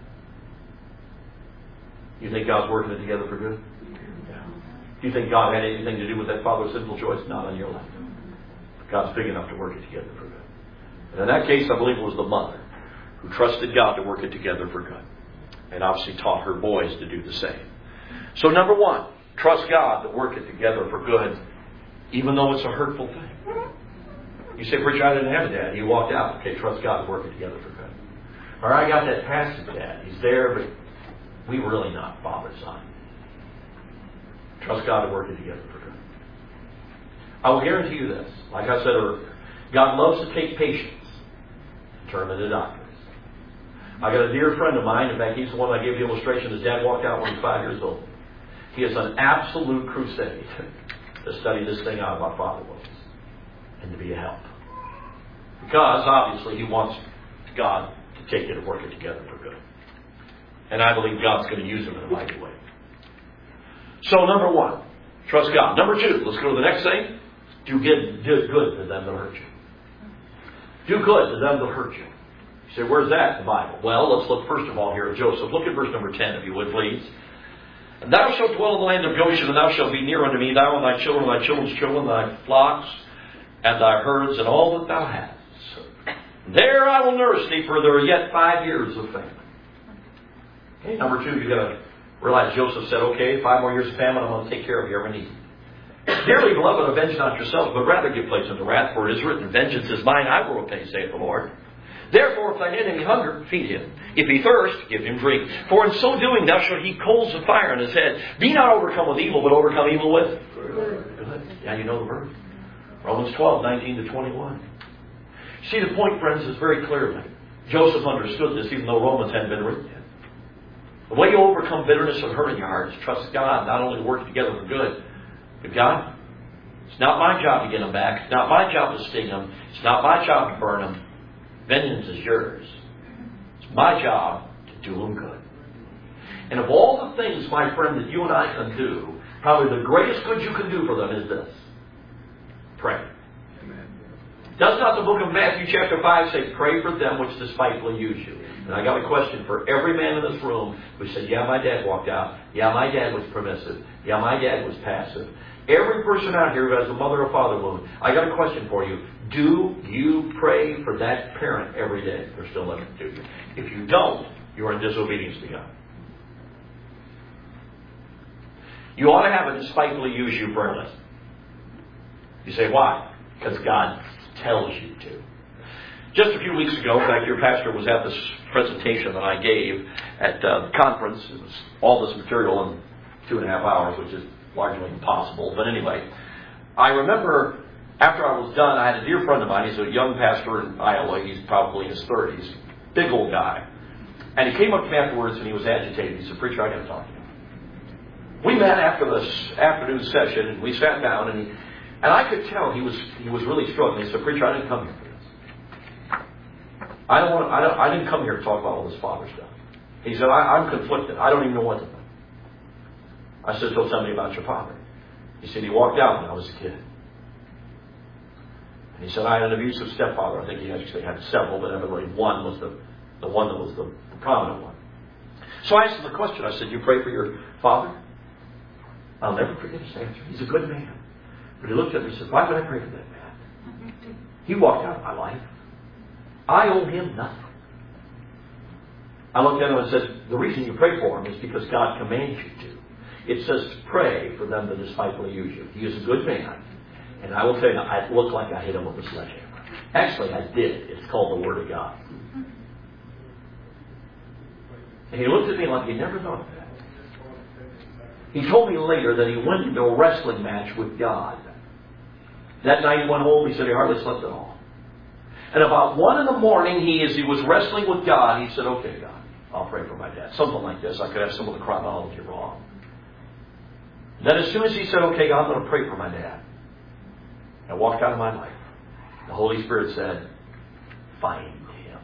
You think God's working it together for good? Yeah. Do you think God had anything to do with that father's sinful choice? Not on your life. God's big enough to work it together for good. And in that case, I believe it was the mother who trusted God to work it together for good. And obviously taught her boys to do the same. So number one, trust God to work it together for good, even though it's a hurtful thing. You say, preacher, I didn't have a dad. He walked out. Okay, trust God to work it together for good. Or I got that pastor's dad. He's there, but we were really not father son. Trust God to work it together for good. I will guarantee you this. Like I said earlier, God loves to take patience and turn them into doctors. I got a dear friend of mine. In fact, he's the one I gave the illustration. His dad walked out when he was five years old. He has an absolute crusade to study this thing out about father wounds and to be a help. Because, obviously, he wants God to take it and work it together for good. And I believe God's going to use him in a mighty way. So, number one, trust God. Number two, let's go to the next thing. Do good, do good to them that hurt you. Do good to them that hurt you. You say, where's that in the Bible? Well, let's look first of all here at Joseph. Look at verse number ten, if you would, please. And thou shalt dwell in the land of Goshen, and thou shalt be near unto me, thou and thy children, and thy children's children, thy flocks, and thy herds, and all that thou hast. There I will nourish thee, for there are yet five years of famine. Okay, number two, you've got to realize Joseph said, okay, five more years of famine, I'm going to take care of your every need. Dearly beloved, avenge not yourselves, but rather give place unto wrath, for it is written, vengeance is mine, I will repay, saith the Lord. Therefore, if thine enemy hunger, feed him. If he thirst, give him drink. For in so doing, thou shalt heap coals of fire in his head. Be not overcome with evil, but overcome evil with good. Good. Yeah, you know the verse. Romans twelve, nineteen to twenty-one. See, the point, friends, is very clearly. Joseph understood this, even though Romans hadn't been written yet. The way you overcome bitterness and hurt in your heart is trust God, not only to work together for good, but God, it's not my job to get them back. It's not my job to sting them. It's not my job to burn them. Vengeance is yours. It's my job to do them good. And of all the things, my friend, that you and I can do, probably the greatest good you can do for them is this. Pray. Amen. Does not the book of Matthew chapter five say, pray for them which despitefully use you? And I got a question for every man in this room who said, yeah, my dad walked out. Yeah, my dad was permissive. Yeah, my dad was passive. Every person out here who has a mother or father wound, I got a question for you. Do you pray for that parent every day? They're still living, do you? If you don't, you are in disobedience to God. You ought to have a despitefully use you prayer list. You say, why? Because God tells you to. Just a few weeks ago, in fact, your pastor was at this presentation that I gave at uh, the conference. It was all this material in two and a half hours, which is largely impossible. But anyway, I remember after I was done, I had a dear friend of mine. He's a young pastor in Iowa. He's probably in his thirties. Big old guy. And he came up to me afterwards and he was agitated. He said, preacher, I got to talk to you. We met after this afternoon session and we sat down and he, and I could tell he was he was really struggling. He said, preacher, I didn't come here for this. I don't want. I don't. I didn't come here to talk about all this father stuff. He said, I, I'm conflicted. I don't even know what to think. I said, so tell me about your father. He said, he walked out when I was a kid. And he said, I had an abusive stepfather. I think he actually had several, but evidently one was the, the one that was the, the prominent one. So I asked him the question. I said, you pray for your father? I'll never forget his answer. He's a good man. But he looked at me and said, why would I pray for that man? He walked out of my life. I owe him nothing. I looked at him and said, the reason you pray for him is because God commands you to. It says to pray for them that despitefully use you. He is a good man. And I will tell you, I looked like I hit him with a sledgehammer. Actually, I did. It's called the Word of God. And he looked at me like he never thought of that. He told me later that he went into a wrestling match with God. That night he went home, he said he hardly slept at all. And about one in the morning, he, as he was wrestling with God, he said, okay, God, I'll pray for my dad. Something like this. I could have some of the chronology wrong. Then as soon as he said, okay, God, I'm going to pray for my dad, I walked out of my life. The Holy Spirit said, find him.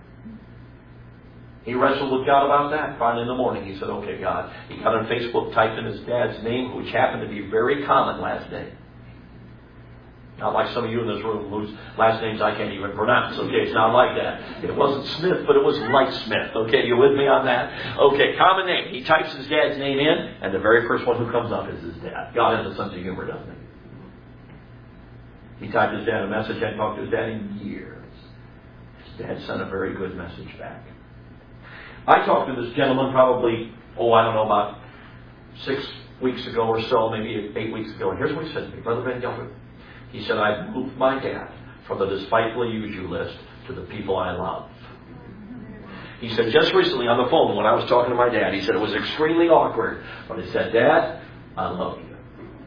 He wrestled with God about that. Finally in the morning, he said, okay, God. He got on Facebook, typed in his dad's name, which happened to be very common last name. Not like some of you in this room whose last names I can't even pronounce. Okay, it's not like that. It wasn't Smith, but it was like Smith. Okay, you with me on that? Okay, common name. He types his dad's name in, and the very first one who comes up is his dad. God has a sense of humor, doesn't he? He typed his dad a message. Hadn't talked to his dad in years. His dad sent a very good message back. I talked to this gentleman probably, oh, I don't know, about six weeks ago or so, maybe eight weeks ago. And here's what he said to me. Brother Van Gelder, he said, I've moved my dad from the despitefully use you list to the people I love. He said, just recently on the phone when I was talking to my dad, he said it was extremely awkward. But he said, Dad, I love you.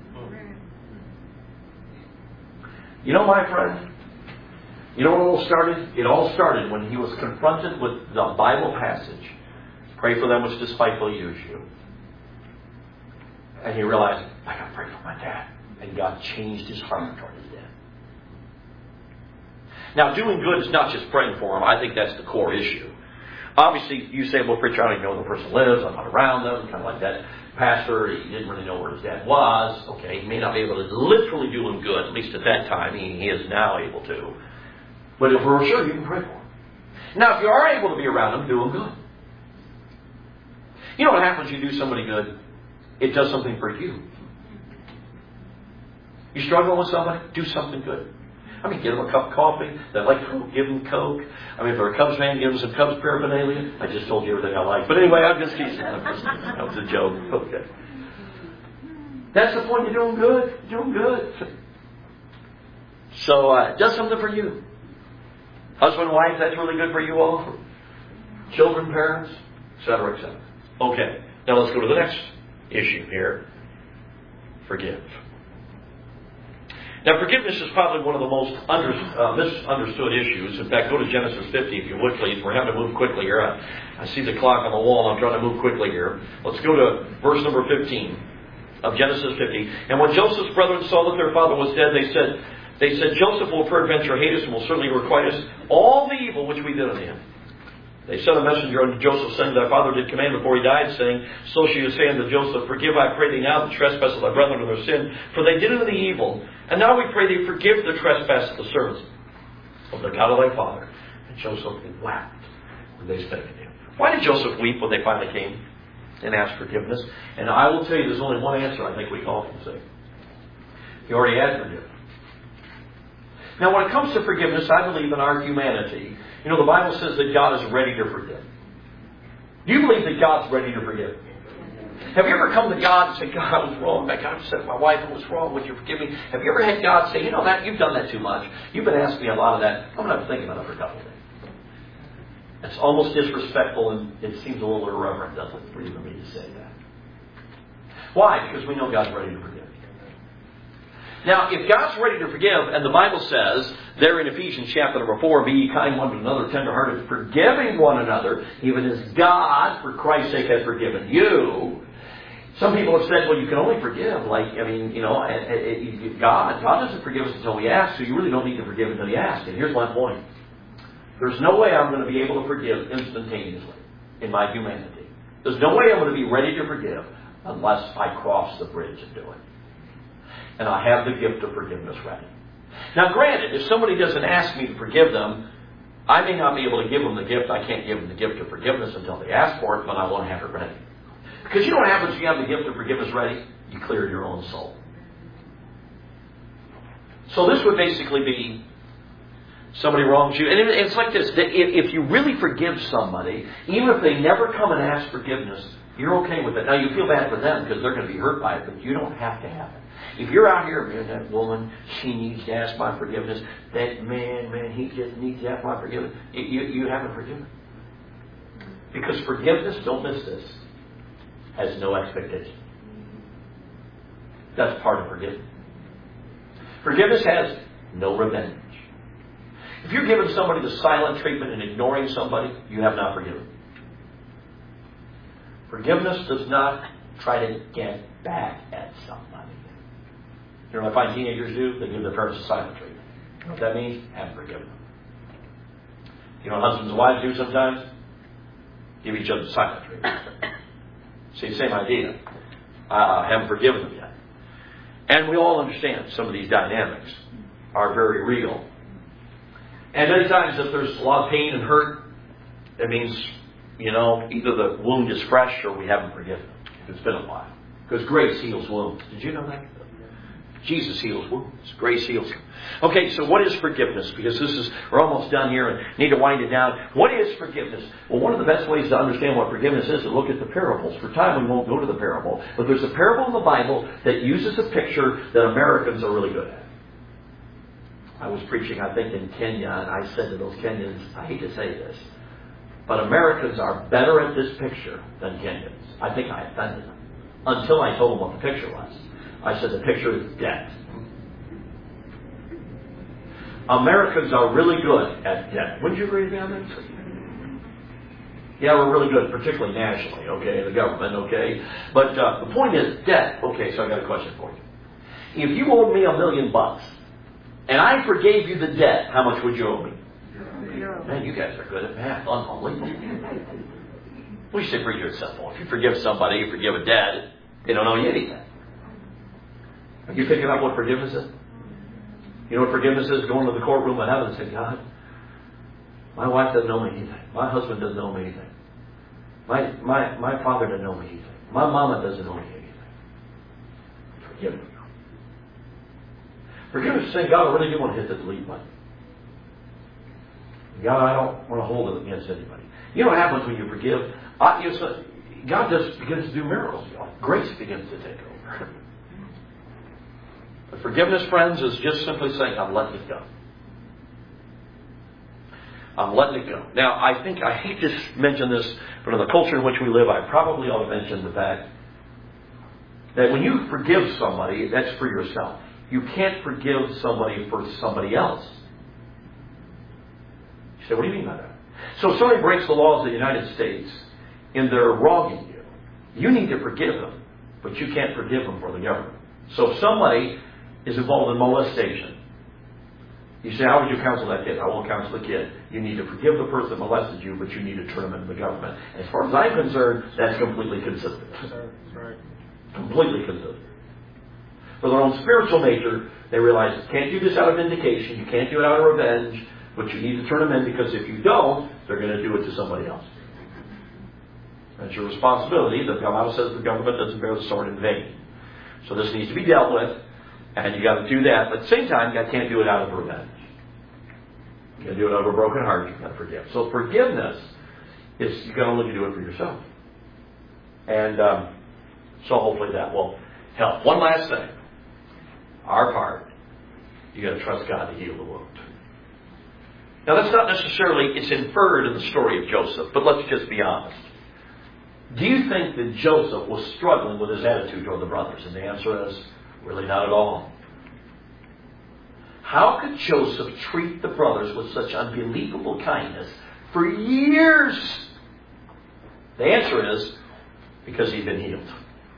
You know, my friend, you know when it all started? It all started when he was confronted with the Bible passage. Pray for them which despitefully use you. And he realized, I got to pray for my dad. And God changed his heart toward his dad. Now, doing good is not just praying for him. I think that's the core issue. Obviously, you say, well, preacher, I don't even know where the person lives. I'm not around them. Kind of like that pastor. He didn't really know where his dad was. Okay, he may not be able to literally do him good. At least at that time, he, he is now able to. But if we're sure, you can pray for him. Now, if you are able to be around him, do him good. You know what happens when you do somebody good? It does something for you. You struggle with somebody? Do something good. I mean, get them a cup of coffee. They like Coke, give them Coke. I mean, if they're a Cubs fan, give them some Cubs paraphernalia. I just told you everything I like. But anyway, I'm just teasing. I'm just, that was a joke. Okay. That's the point. You're doing good. You're doing good. So, uh, does something for you. Husband, wife, that's really good for you all. Children, parents, et cetera, et cetera. Okay. Now let's go to the next issue here. Forgive. Now, forgiveness is probably one of the most under, uh, misunderstood issues. In fact, go to Genesis fifty, if you would, please. We're having to move quickly here. I, I see the clock on the wall. I'm trying to move quickly here. Let's go to verse number fifteen of Genesis fifty. And when Joseph's brethren saw that their father was dead, they said, they said, Joseph will peradventure hate us and will certainly requite us all the evil which we did unto him. They sent a messenger unto Joseph, saying, thy father did command before he died, saying, so shall you say unto Joseph, forgive, I pray thee now, the trespass of thy brethren and their sin, for they did unto thee evil. And now we pray thee, forgive the trespass of the servants of the God of thy father. And Joseph wept when they spake at him. Why did Joseph weep when they finally came and asked forgiveness? And I will tell you, there's only one answer I think we can all can say. He already had forgiven. Now, when it comes to forgiveness, I believe in our humanity. You know, the Bible says that God is ready to forgive. Do you believe that God's ready to forgive? Have you ever come to God and said, God, I was wrong. God said, my wife was wrong. Would you forgive me? Have you ever had God say, you know that, you've done that too much. You've been asking me a lot of that. I'm going to have to think about it for a couple of days. It's almost disrespectful, and it seems a little irreverent, doesn't it, for even me to say that. Why? Because we know God's ready to forgive. Now, if God's ready to forgive, and the Bible says, there in Ephesians chapter number four, be ye kind one to another, tenderhearted, forgiving one another, even as God, for Christ's sake, has forgiven you. Some people have said, well, you can only forgive, like, I mean, you know, God, God doesn't forgive us until we ask, so you really don't need to forgive until you ask. And here's my point. There's no way I'm going to be able to forgive instantaneously in my humanity. There's no way I'm going to be ready to forgive unless I cross the bridge and do it. And I have the gift of forgiveness ready. Now, granted, if somebody doesn't ask me to forgive them, I may not be able to give them the gift. I can't give them the gift of forgiveness until they ask for it, but I want to have it ready. Because you know what happens when you have the gift of forgiveness ready? You clear your own soul. So this would basically be somebody wrongs you. And it's like this. If you really forgive somebody, even if they never come and ask forgiveness, you're okay with it. Now, you feel bad for them because they're going to be hurt by it, but you don't have to have it. If you're out here, man, that woman, she needs to ask my forgiveness. That man, man, he just needs to ask my forgiveness. You, you haven't forgiven. Because forgiveness, don't miss this, has no expectation. That's part of forgiveness. Forgiveness has no revenge. If you're giving somebody the silent treatment and ignoring somebody, you have not forgiven. Forgiveness does not try to get back at somebody. You know what I find teenagers do? They give their parents a silent treatment. You know what that means? Haven't forgiven them. You know what husbands and wives do sometimes? Give each other silent treatment. See, same idea. I uh, haven't forgiven them yet. And we all understand some of these dynamics are very real. And many times if there's a lot of pain and hurt, it means, you know, either the wound is fresh or we haven't forgiven them. It's been a while. Because grace heals wounds. Did you know that? Jesus heals wounds. Grace heals them. Okay, so what is forgiveness? Because this is, we're almost done here and need to wind it down. What is forgiveness? Well, one of the best ways to understand what forgiveness is to look at the parables. For time, we won't go to the parable. But there's a parable in the Bible that uses a picture that Americans are really good at. I was preaching, I think, in Kenya, and I said to those Kenyans, I hate to say this, but Americans are better at this picture than Kenyans. I think I offended them. Until I told them what the picture was. I said the picture is debt. Americans are really good at debt. Wouldn't you agree with me on that? Yeah, we're really good, particularly nationally, okay, the government, okay. But uh, the point is debt. Okay, so I got a question for you. If you owed me a million bucks, and I forgave you the debt, how much would you owe me? Zero. Man, you guys are good at math. Unbelievable. We should pretty good simple. If you forgive somebody, you forgive a debt, they don't owe you anything. Are you picking up what forgiveness is? You know what forgiveness is? Going to the courtroom of heaven and saying, God, my wife doesn't owe me anything. My husband doesn't owe me anything. My, my, my father doesn't owe me anything. My mama doesn't owe me anything. Forgive me. Forgiveness is saying, God, I really do want to hit the delete button. God, I don't want to hold it against anybody. You know what happens when you forgive? I, you know, God just begins to do miracles. Grace begins to take over. But forgiveness, friends, is just simply saying, I'm letting it go. I'm letting it go. Now, I think, I hate to mention this, but in the culture in which we live, I probably ought to mention the fact that when you forgive somebody, that's for yourself. You can't forgive somebody for somebody else. You say, what do you mean by that? So if somebody breaks the laws of the United States and they're wronging you, you need to forgive them, but you can't forgive them for the government. So if somebody is involved in molestation, you say, how would you counsel that kid? I won't counsel the kid. You need to forgive the person that molested you, but you need to turn them into the government. As far as I'm concerned, that's completely consistent. That's right. Completely consistent. For their own spiritual nature, they realize you can't do this out of vindication. You can't do it out of revenge. But you need to turn them in, because if you don't, they're going to do it to somebody else. That's your responsibility. The Bible says the government doesn't bear the sword in vain. So this needs to be dealt with, and you got to do that. But at the same time, you can't do it out of revenge. You got to do it out of a broken heart. You got to forgive. So forgiveness is, you got to only do it for yourself. And um, so hopefully that will help. One last thing. Our part. You got to trust God to heal the wound. Now that's not necessarily, it's inferred in the story of Joseph, but let's just be honest. Do you think that Joseph was struggling with his attitude toward the brothers? And the answer is, really not at all. How could Joseph treat the brothers with such unbelievable kindness for years? The answer is, because he'd been healed.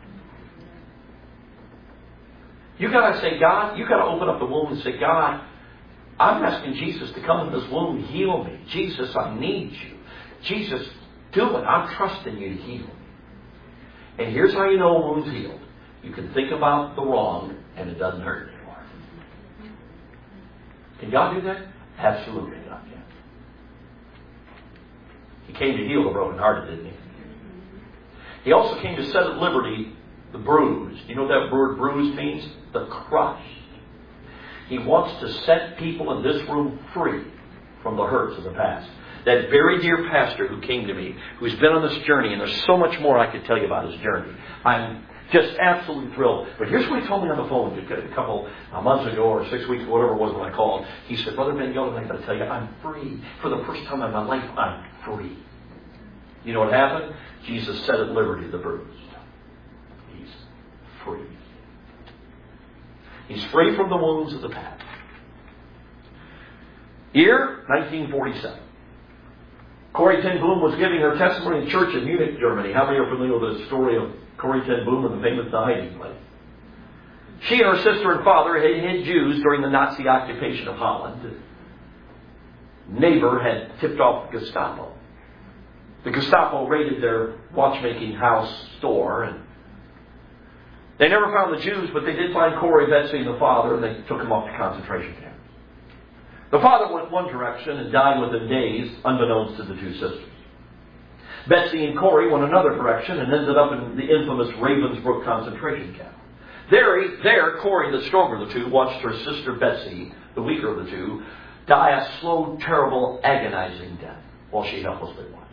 You got to say, God, you got to open up the wound and say, God, I'm asking Jesus to come in this wound, heal me. Jesus, I need you. Jesus, do it. I'm trusting you to heal me. And here's how you know a wound's healed. You can think about the wrong and it doesn't hurt anymore. Can God do that? Absolutely God can. He came to heal the brokenhearted, didn't he? He also came to set at liberty the bruised. You know what that word bruised means? The crushed. He wants to set people in this room free from the hurts of the past. That very dear pastor who came to me, who's been on this journey, and there's so much more I could tell you about his journey. I'm just absolutely thrilled. But here's what he told me on the phone a couple uh, months ago, or six weeks, whatever it was when I called. He said, Brother Ben Yoder, I got to tell you, I'm free. For the first time in my life, I'm free. You know what happened? Jesus set at liberty the bruised. He's free. He's free from the wounds of the past. Year nineteen forty-seven. Corrie ten Boom was giving her testimony in church in Munich, Germany. How many are familiar with the story of Corrie ten Boom and the famous hiding place? She and her sister and father had hid Jews during the Nazi occupation of Holland. Neighbor had tipped off the Gestapo. The Gestapo raided their watchmaking house store, and they never found the Jews, but they did find Corrie, Betsy, and the father, and they took them off to concentration camps. The father went one direction and died within days, unbeknownst to the two sisters. Betsy and Corrie went another direction and ended up in the infamous Ravensbrück concentration camp. There, there, Corrie, the stronger of the two, watched her sister Betsy, the weaker of the two, die a slow, terrible, agonizing death while she helplessly watched.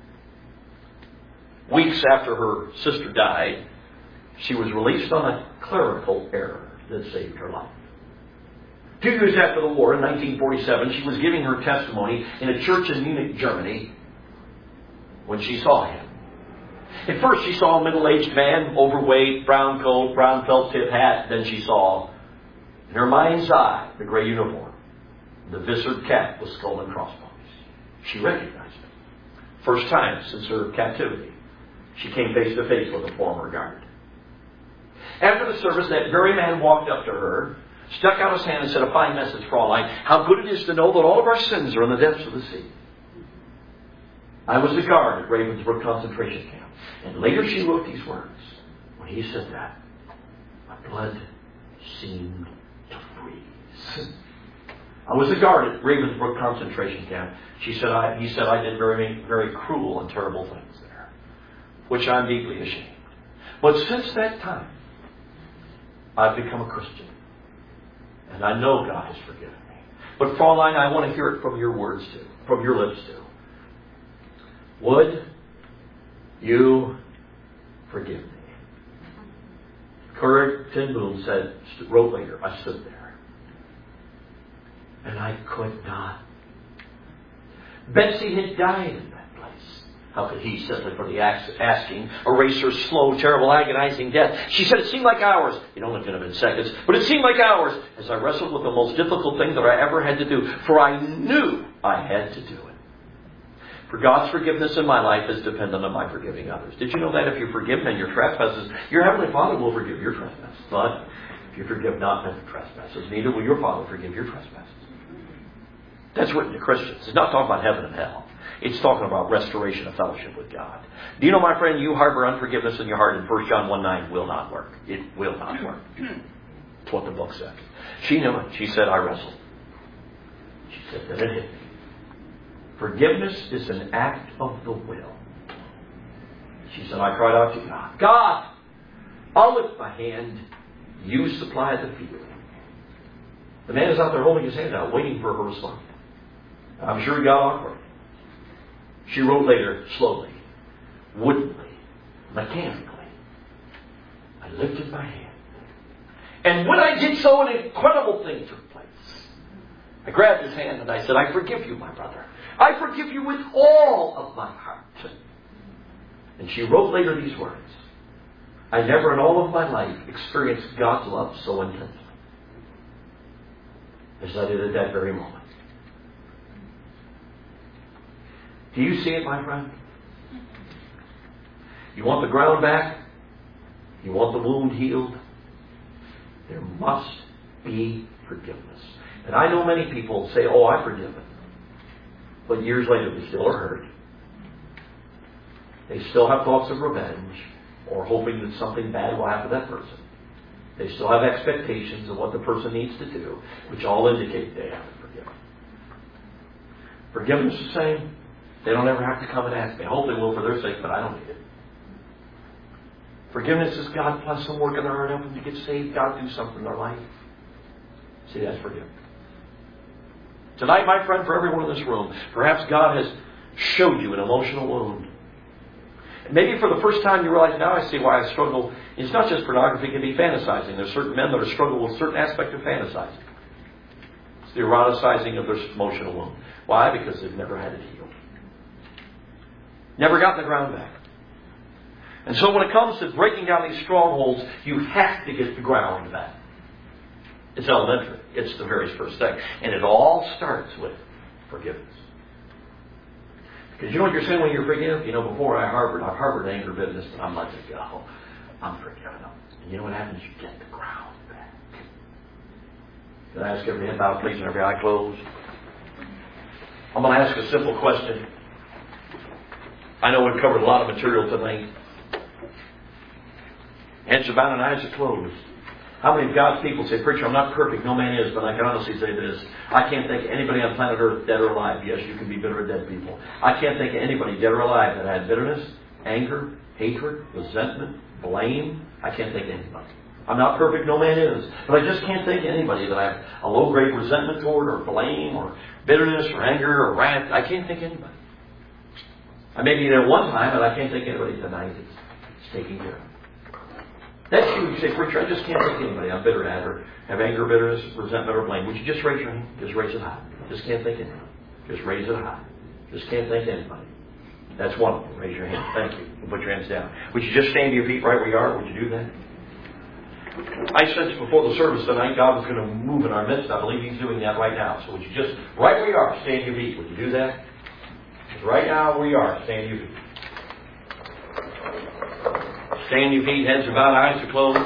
Weeks after her sister died, she was released on a clerical error that saved her life. Two years after the war, in nineteen forty-seven, she was giving her testimony in a church in Munich, Germany, when she saw him. At first, she saw a middle-aged man, overweight, brown coat, brown felt-tip hat. Then she saw, in her mind's eye, the gray uniform, the visored cap with skull and crossbones. She recognized him. First time since her captivity, she came face to face with a former guard. After the service, that very man walked up to her, stuck out his hand and said, "A fine message, Fraulein. How good it is to know that all of our sins are in the depths of the sea." I was a guard at Ravensbrück concentration camp. And later she wrote these words. When he said that, my blood seemed to freeze. I was a guard at Ravensbrück concentration camp. She said, I, he said, I did very, very cruel and terrible things there, which I'm deeply ashamed. But since that time, I've become a Christian. And I know God has forgiven me. But Fraulein, I want to hear it from your words too, from your lips too. Would you forgive me? Corrie ten Boom said, wrote later, I stood there. And I could not. Betsy had died in that place. How could he, simply for the asking, erase her slow, terrible, agonizing death? She said it seemed like hours. It only could have been seconds, but it seemed like hours as I wrestled with the most difficult thing that I ever had to do. For I knew I had to do it. For God's forgiveness in my life is dependent on my forgiving others. Did you know that if you forgive men your trespasses, your Heavenly Father will forgive your trespasses? But if you forgive not men's trespasses, neither will your Father forgive your trespasses. That's written to Christians. It's not talking about heaven and hell. It's talking about restoration of fellowship with God. Do you know, my friend, you harbor unforgiveness in your heart, and First John one nine will not work. It will not work. That's what the book says. She knew it. She said, I wrestled. She said, then it hit me. Forgiveness is an act of the will. She said, I cried out to God, God, I'll lift my hand. You supply the field. The man is out there holding his hand out, waiting for her response. I'm sure he got awkward. She wrote later, slowly, woodenly, mechanically, I lifted my hand. And when I did so, an incredible thing took place. I grabbed his hand and I said, I forgive you, my brother. I forgive you with all of my heart. And she wrote later these words. I never in all of my life experienced God's love so intensely as I did at that very moment. Do you see it, my friend? You want the ground back? You want the wound healed? There must be forgiveness. And I know many people say, oh, I've forgiven. But years later, they still are hurt. They still have thoughts of revenge or hoping that something bad will happen to that person. They still have expectations of what the person needs to do, which all indicate they haven't forgiven. Forgiveness is the same. They don't ever have to come and ask me. I hope they will for their sake, but I don't need it. Forgiveness is God bless them, working hard, help them to get saved. God do something in their life. See, that's forgiveness. Tonight, my friend, for everyone in this room, perhaps God has showed you an emotional wound. And maybe for the first time you realize, now I see why I struggle. It's not just pornography, it can be fantasizing. There's certain men that are struggling with a certain aspect of fantasizing. It's the eroticizing of their emotional wound. Why? Because they've never had it healed. Never gotten the ground back. And so when it comes to breaking down these strongholds, you have to get the ground back. It's elementary. It's the very first thing. And it all starts with forgiveness. Because you know what you're saying when you forgive? You know, before I harbored, I've harbored anger, bitterness, but I'm letting it go. I'm forgiving them. And you know what happens? You get the ground back. Can I ask every head bowed, please, and every eye closed? I'm going to ask a simple question. I know we've covered a lot of material tonight. Heads are bowed and eyes are closed. How many of God's people say, preacher, I'm not perfect, no man is, but I can honestly say this. I can't think of anybody on planet Earth, dead or alive. Yes, you can be bitter or dead people. I can't think of anybody, dead or alive, that had bitterness, anger, hatred, resentment, blame. I can't think of anybody. I'm not perfect, no man is. But I just can't think of anybody that I have a low-grade resentment toward, or blame, or bitterness, or anger, or wrath. I can't think of anybody. I may be there one time, but I can't think of anybody tonight that's taking care of it. That's you. You say, preacher, I just can't think of anybody I'm bitter at, or have anger, bitterness, resentment, or blame. Would you just raise your hand? Just raise it high. Just can't think of anybody. Just raise it high. Just can't think of anybody. That's one of them. Raise your hand. Thank you. And put your hands down. Would you just stand to your feet right where you are? Would you do that? I sensed before the service tonight God was going to move in our midst. I believe He's doing that right now. So would you just, right where you are, stand to your feet. Would you do that? Right now where you are, stand to your feet. Stand your feet, heads are bowed, eyes are closed.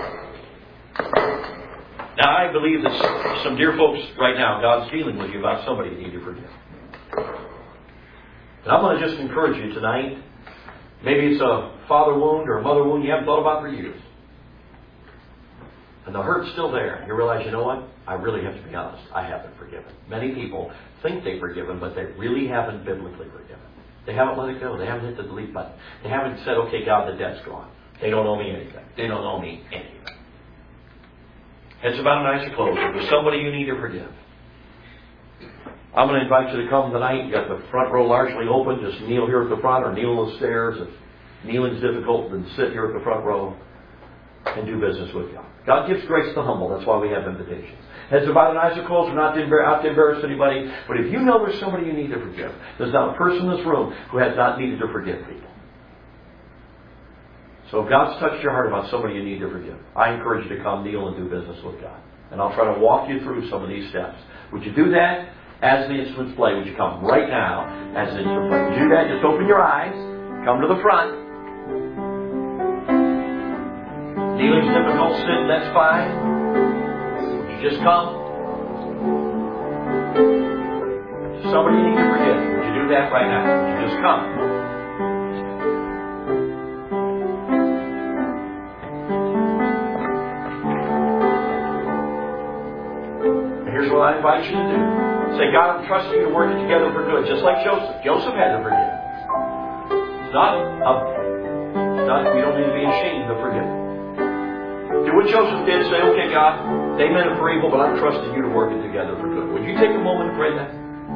Now, I believe that some dear folks right now, God's dealing with you about somebody you need to forgive. And I'm going to just encourage you tonight. Maybe it's a father wound or a mother wound you haven't thought about for years. And the hurt's still there. You realize, you know what? I really have to be honest. I haven't forgiven. Many people think they've forgiven, but they really haven't biblically forgiven. They haven't let it go. They haven't hit the delete button. They haven't said, okay, God, the debt's gone. They don't owe me anything. They don't owe me anything. Heads are bowed and eyes are closed. If there's somebody you need to forgive, I'm going to invite you to come tonight. You've got the front row largely open. Just kneel here at the front or kneel on the stairs. If kneeling's difficult, then sit here at the front row and do business with God. God gives grace to the humble. That's why we have invitations. Heads are bowed and eyes are closed. We're not out to embarrass anybody. But if you know there's somebody you need to forgive, there's not a person in this room who has not needed to forgive people. So if God's touched your heart about somebody you need to forgive, I encourage you to come kneel and do business with God. And I'll try to walk you through some of these steps. Would you do that as the instruments play? Would you come right now as the instruments play? Would you do that? Just open your eyes. Come to the front. Kneeling's difficult. Sitting, that's fine. Would you just come? Somebody you need to forgive. Would you do that right now? Would you just come? Here's what I invite you to do. Say, God, I'm trusting you to work it together for good. Just like Joseph. Joseph had to forgive. It's not, a, it's not, we don't need to be ashamed to forgive. Do what Joseph did. Say, okay, God, they meant it for evil, but I'm trusting you to work it together for good. Would you take a moment to pray that?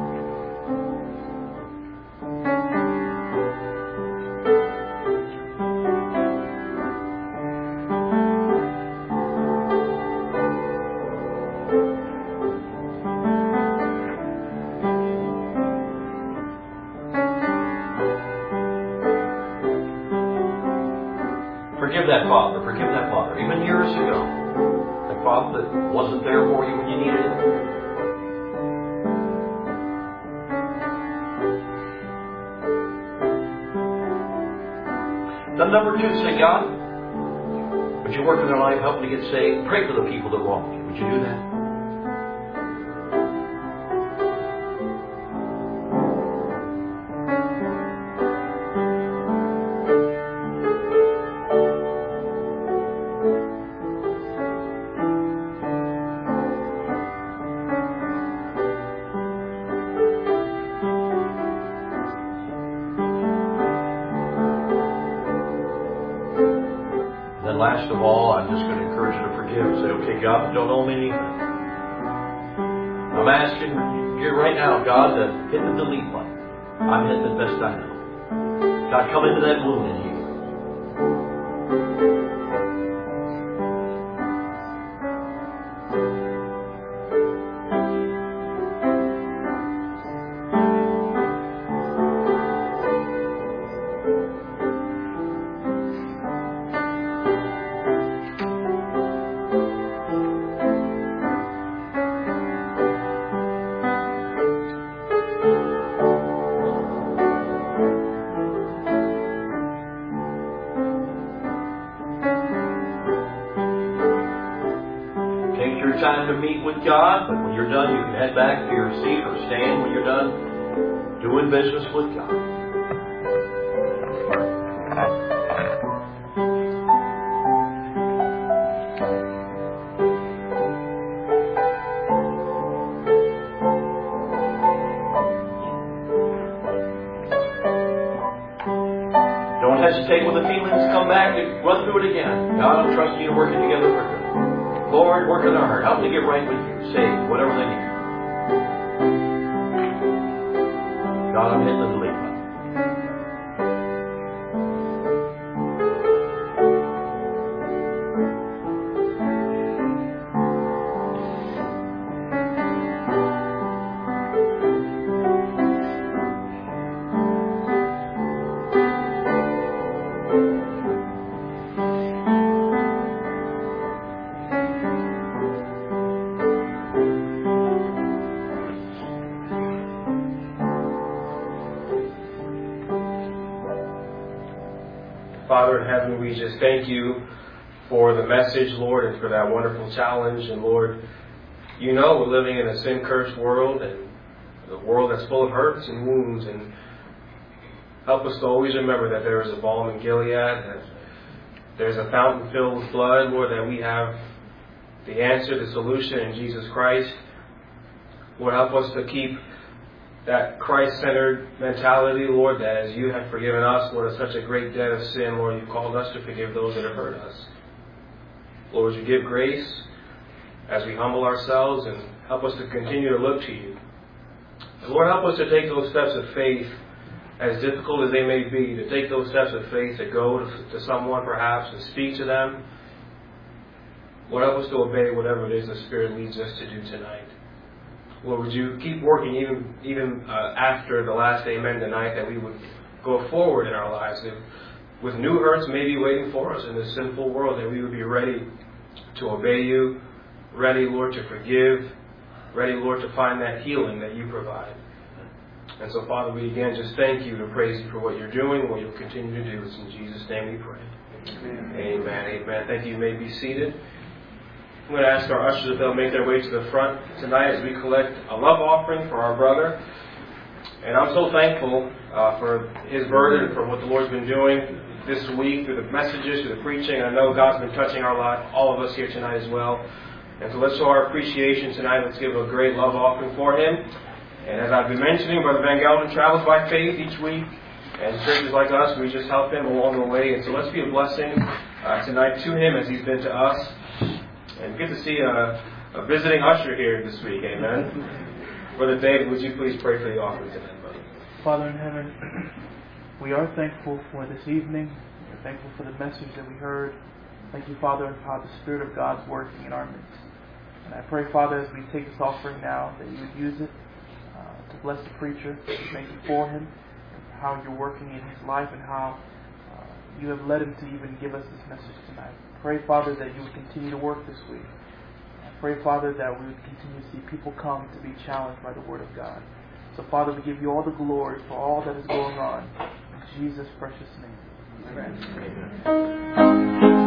Forgive that father. Forgive that father. Even years ago. That father that wasn't there for you when you needed it. Then number two, say, God, would you work in their life, help them to get saved? Pray for the people that wronged you. Would you do that? Last of all, I'm just going to encourage you to forgive. Say, okay, God, don't owe me anything. I'm asking you right now, God, to hit the delete button. I'm hitting the best I know. God, come into that wound in you. Time to meet with God, but when you're done, you can head back to your seat or stand when you're done doing business with God. Don't hesitate when the feelings come back. Run through it again. God, I'm trusting you to work it together for good. Lord, work in our heart. Help them to get right with you. Save whatever they need. God, I'm hitting the delete button. Father in heaven, we just thank you for the message, Lord, and for that wonderful challenge. And Lord, you know we're living in a sin-cursed world, and a world that's full of hurts and wounds. And help us to always remember that there is a balm in Gilead, that there's a fountain filled with blood, Lord, that we have the answer, the solution in Jesus Christ. Lord, help us to keep that Christ-centered mentality, Lord, that as you have forgiven us, Lord, of such a great debt of sin, Lord, you've called us to forgive those that have hurt us. Lord, would you give grace as we humble ourselves and help us to continue to look to you. And Lord, help us to take those steps of faith, as difficult as they may be, to take those steps of faith to go to, to someone perhaps and speak to them. Lord, help us to obey whatever it is the Spirit leads us to do tonight. Lord, would you keep working even even uh, after the last amen tonight, that we would go forward in our lives if, with new hurts maybe waiting for us in this sinful world, that we would be ready to obey you, ready, Lord, to forgive, ready, Lord, to find that healing that you provide. And so, Father, we again just thank you and praise you for what you're doing, what you'll continue to do. It's in Jesus' name we pray. Amen. Amen. Amen. Thank you. You may be seated. I'm going to ask our ushers if they'll make their way to the front tonight as we collect a love offering for our brother. And I'm so thankful uh, for his burden, for what the Lord's been doing this week through the messages, through the preaching. I know God's been touching our life, all of us here tonight as well. And so let's show our appreciation tonight. Let's give a great love offering for him. And as I've been mentioning, Brother Van Gelder travels by faith each week. And churches like us, we just help him along the way. And so let's be a blessing uh, tonight to him as he's been to us. And good to see a, a visiting usher here this week. Amen. Brother David, would you please pray for the offering tonight, buddy? Father in heaven, we are thankful for this evening. We're thankful for the message that we heard. Thank you, Father, for how the Spirit of God's working in our midst. And I pray, Father, as we take this offering now, that you would use it uh, to bless the preacher, to thank you for him, and how you're working in his life, and how uh, you have led him to even give us this message tonight. Pray, Father, that you would continue to work this week. I pray, Father, that we would continue to see people come to be challenged by the Word of God. So, Father, we give you all the glory for all that is going on. In Jesus' precious name. Amen. Amen.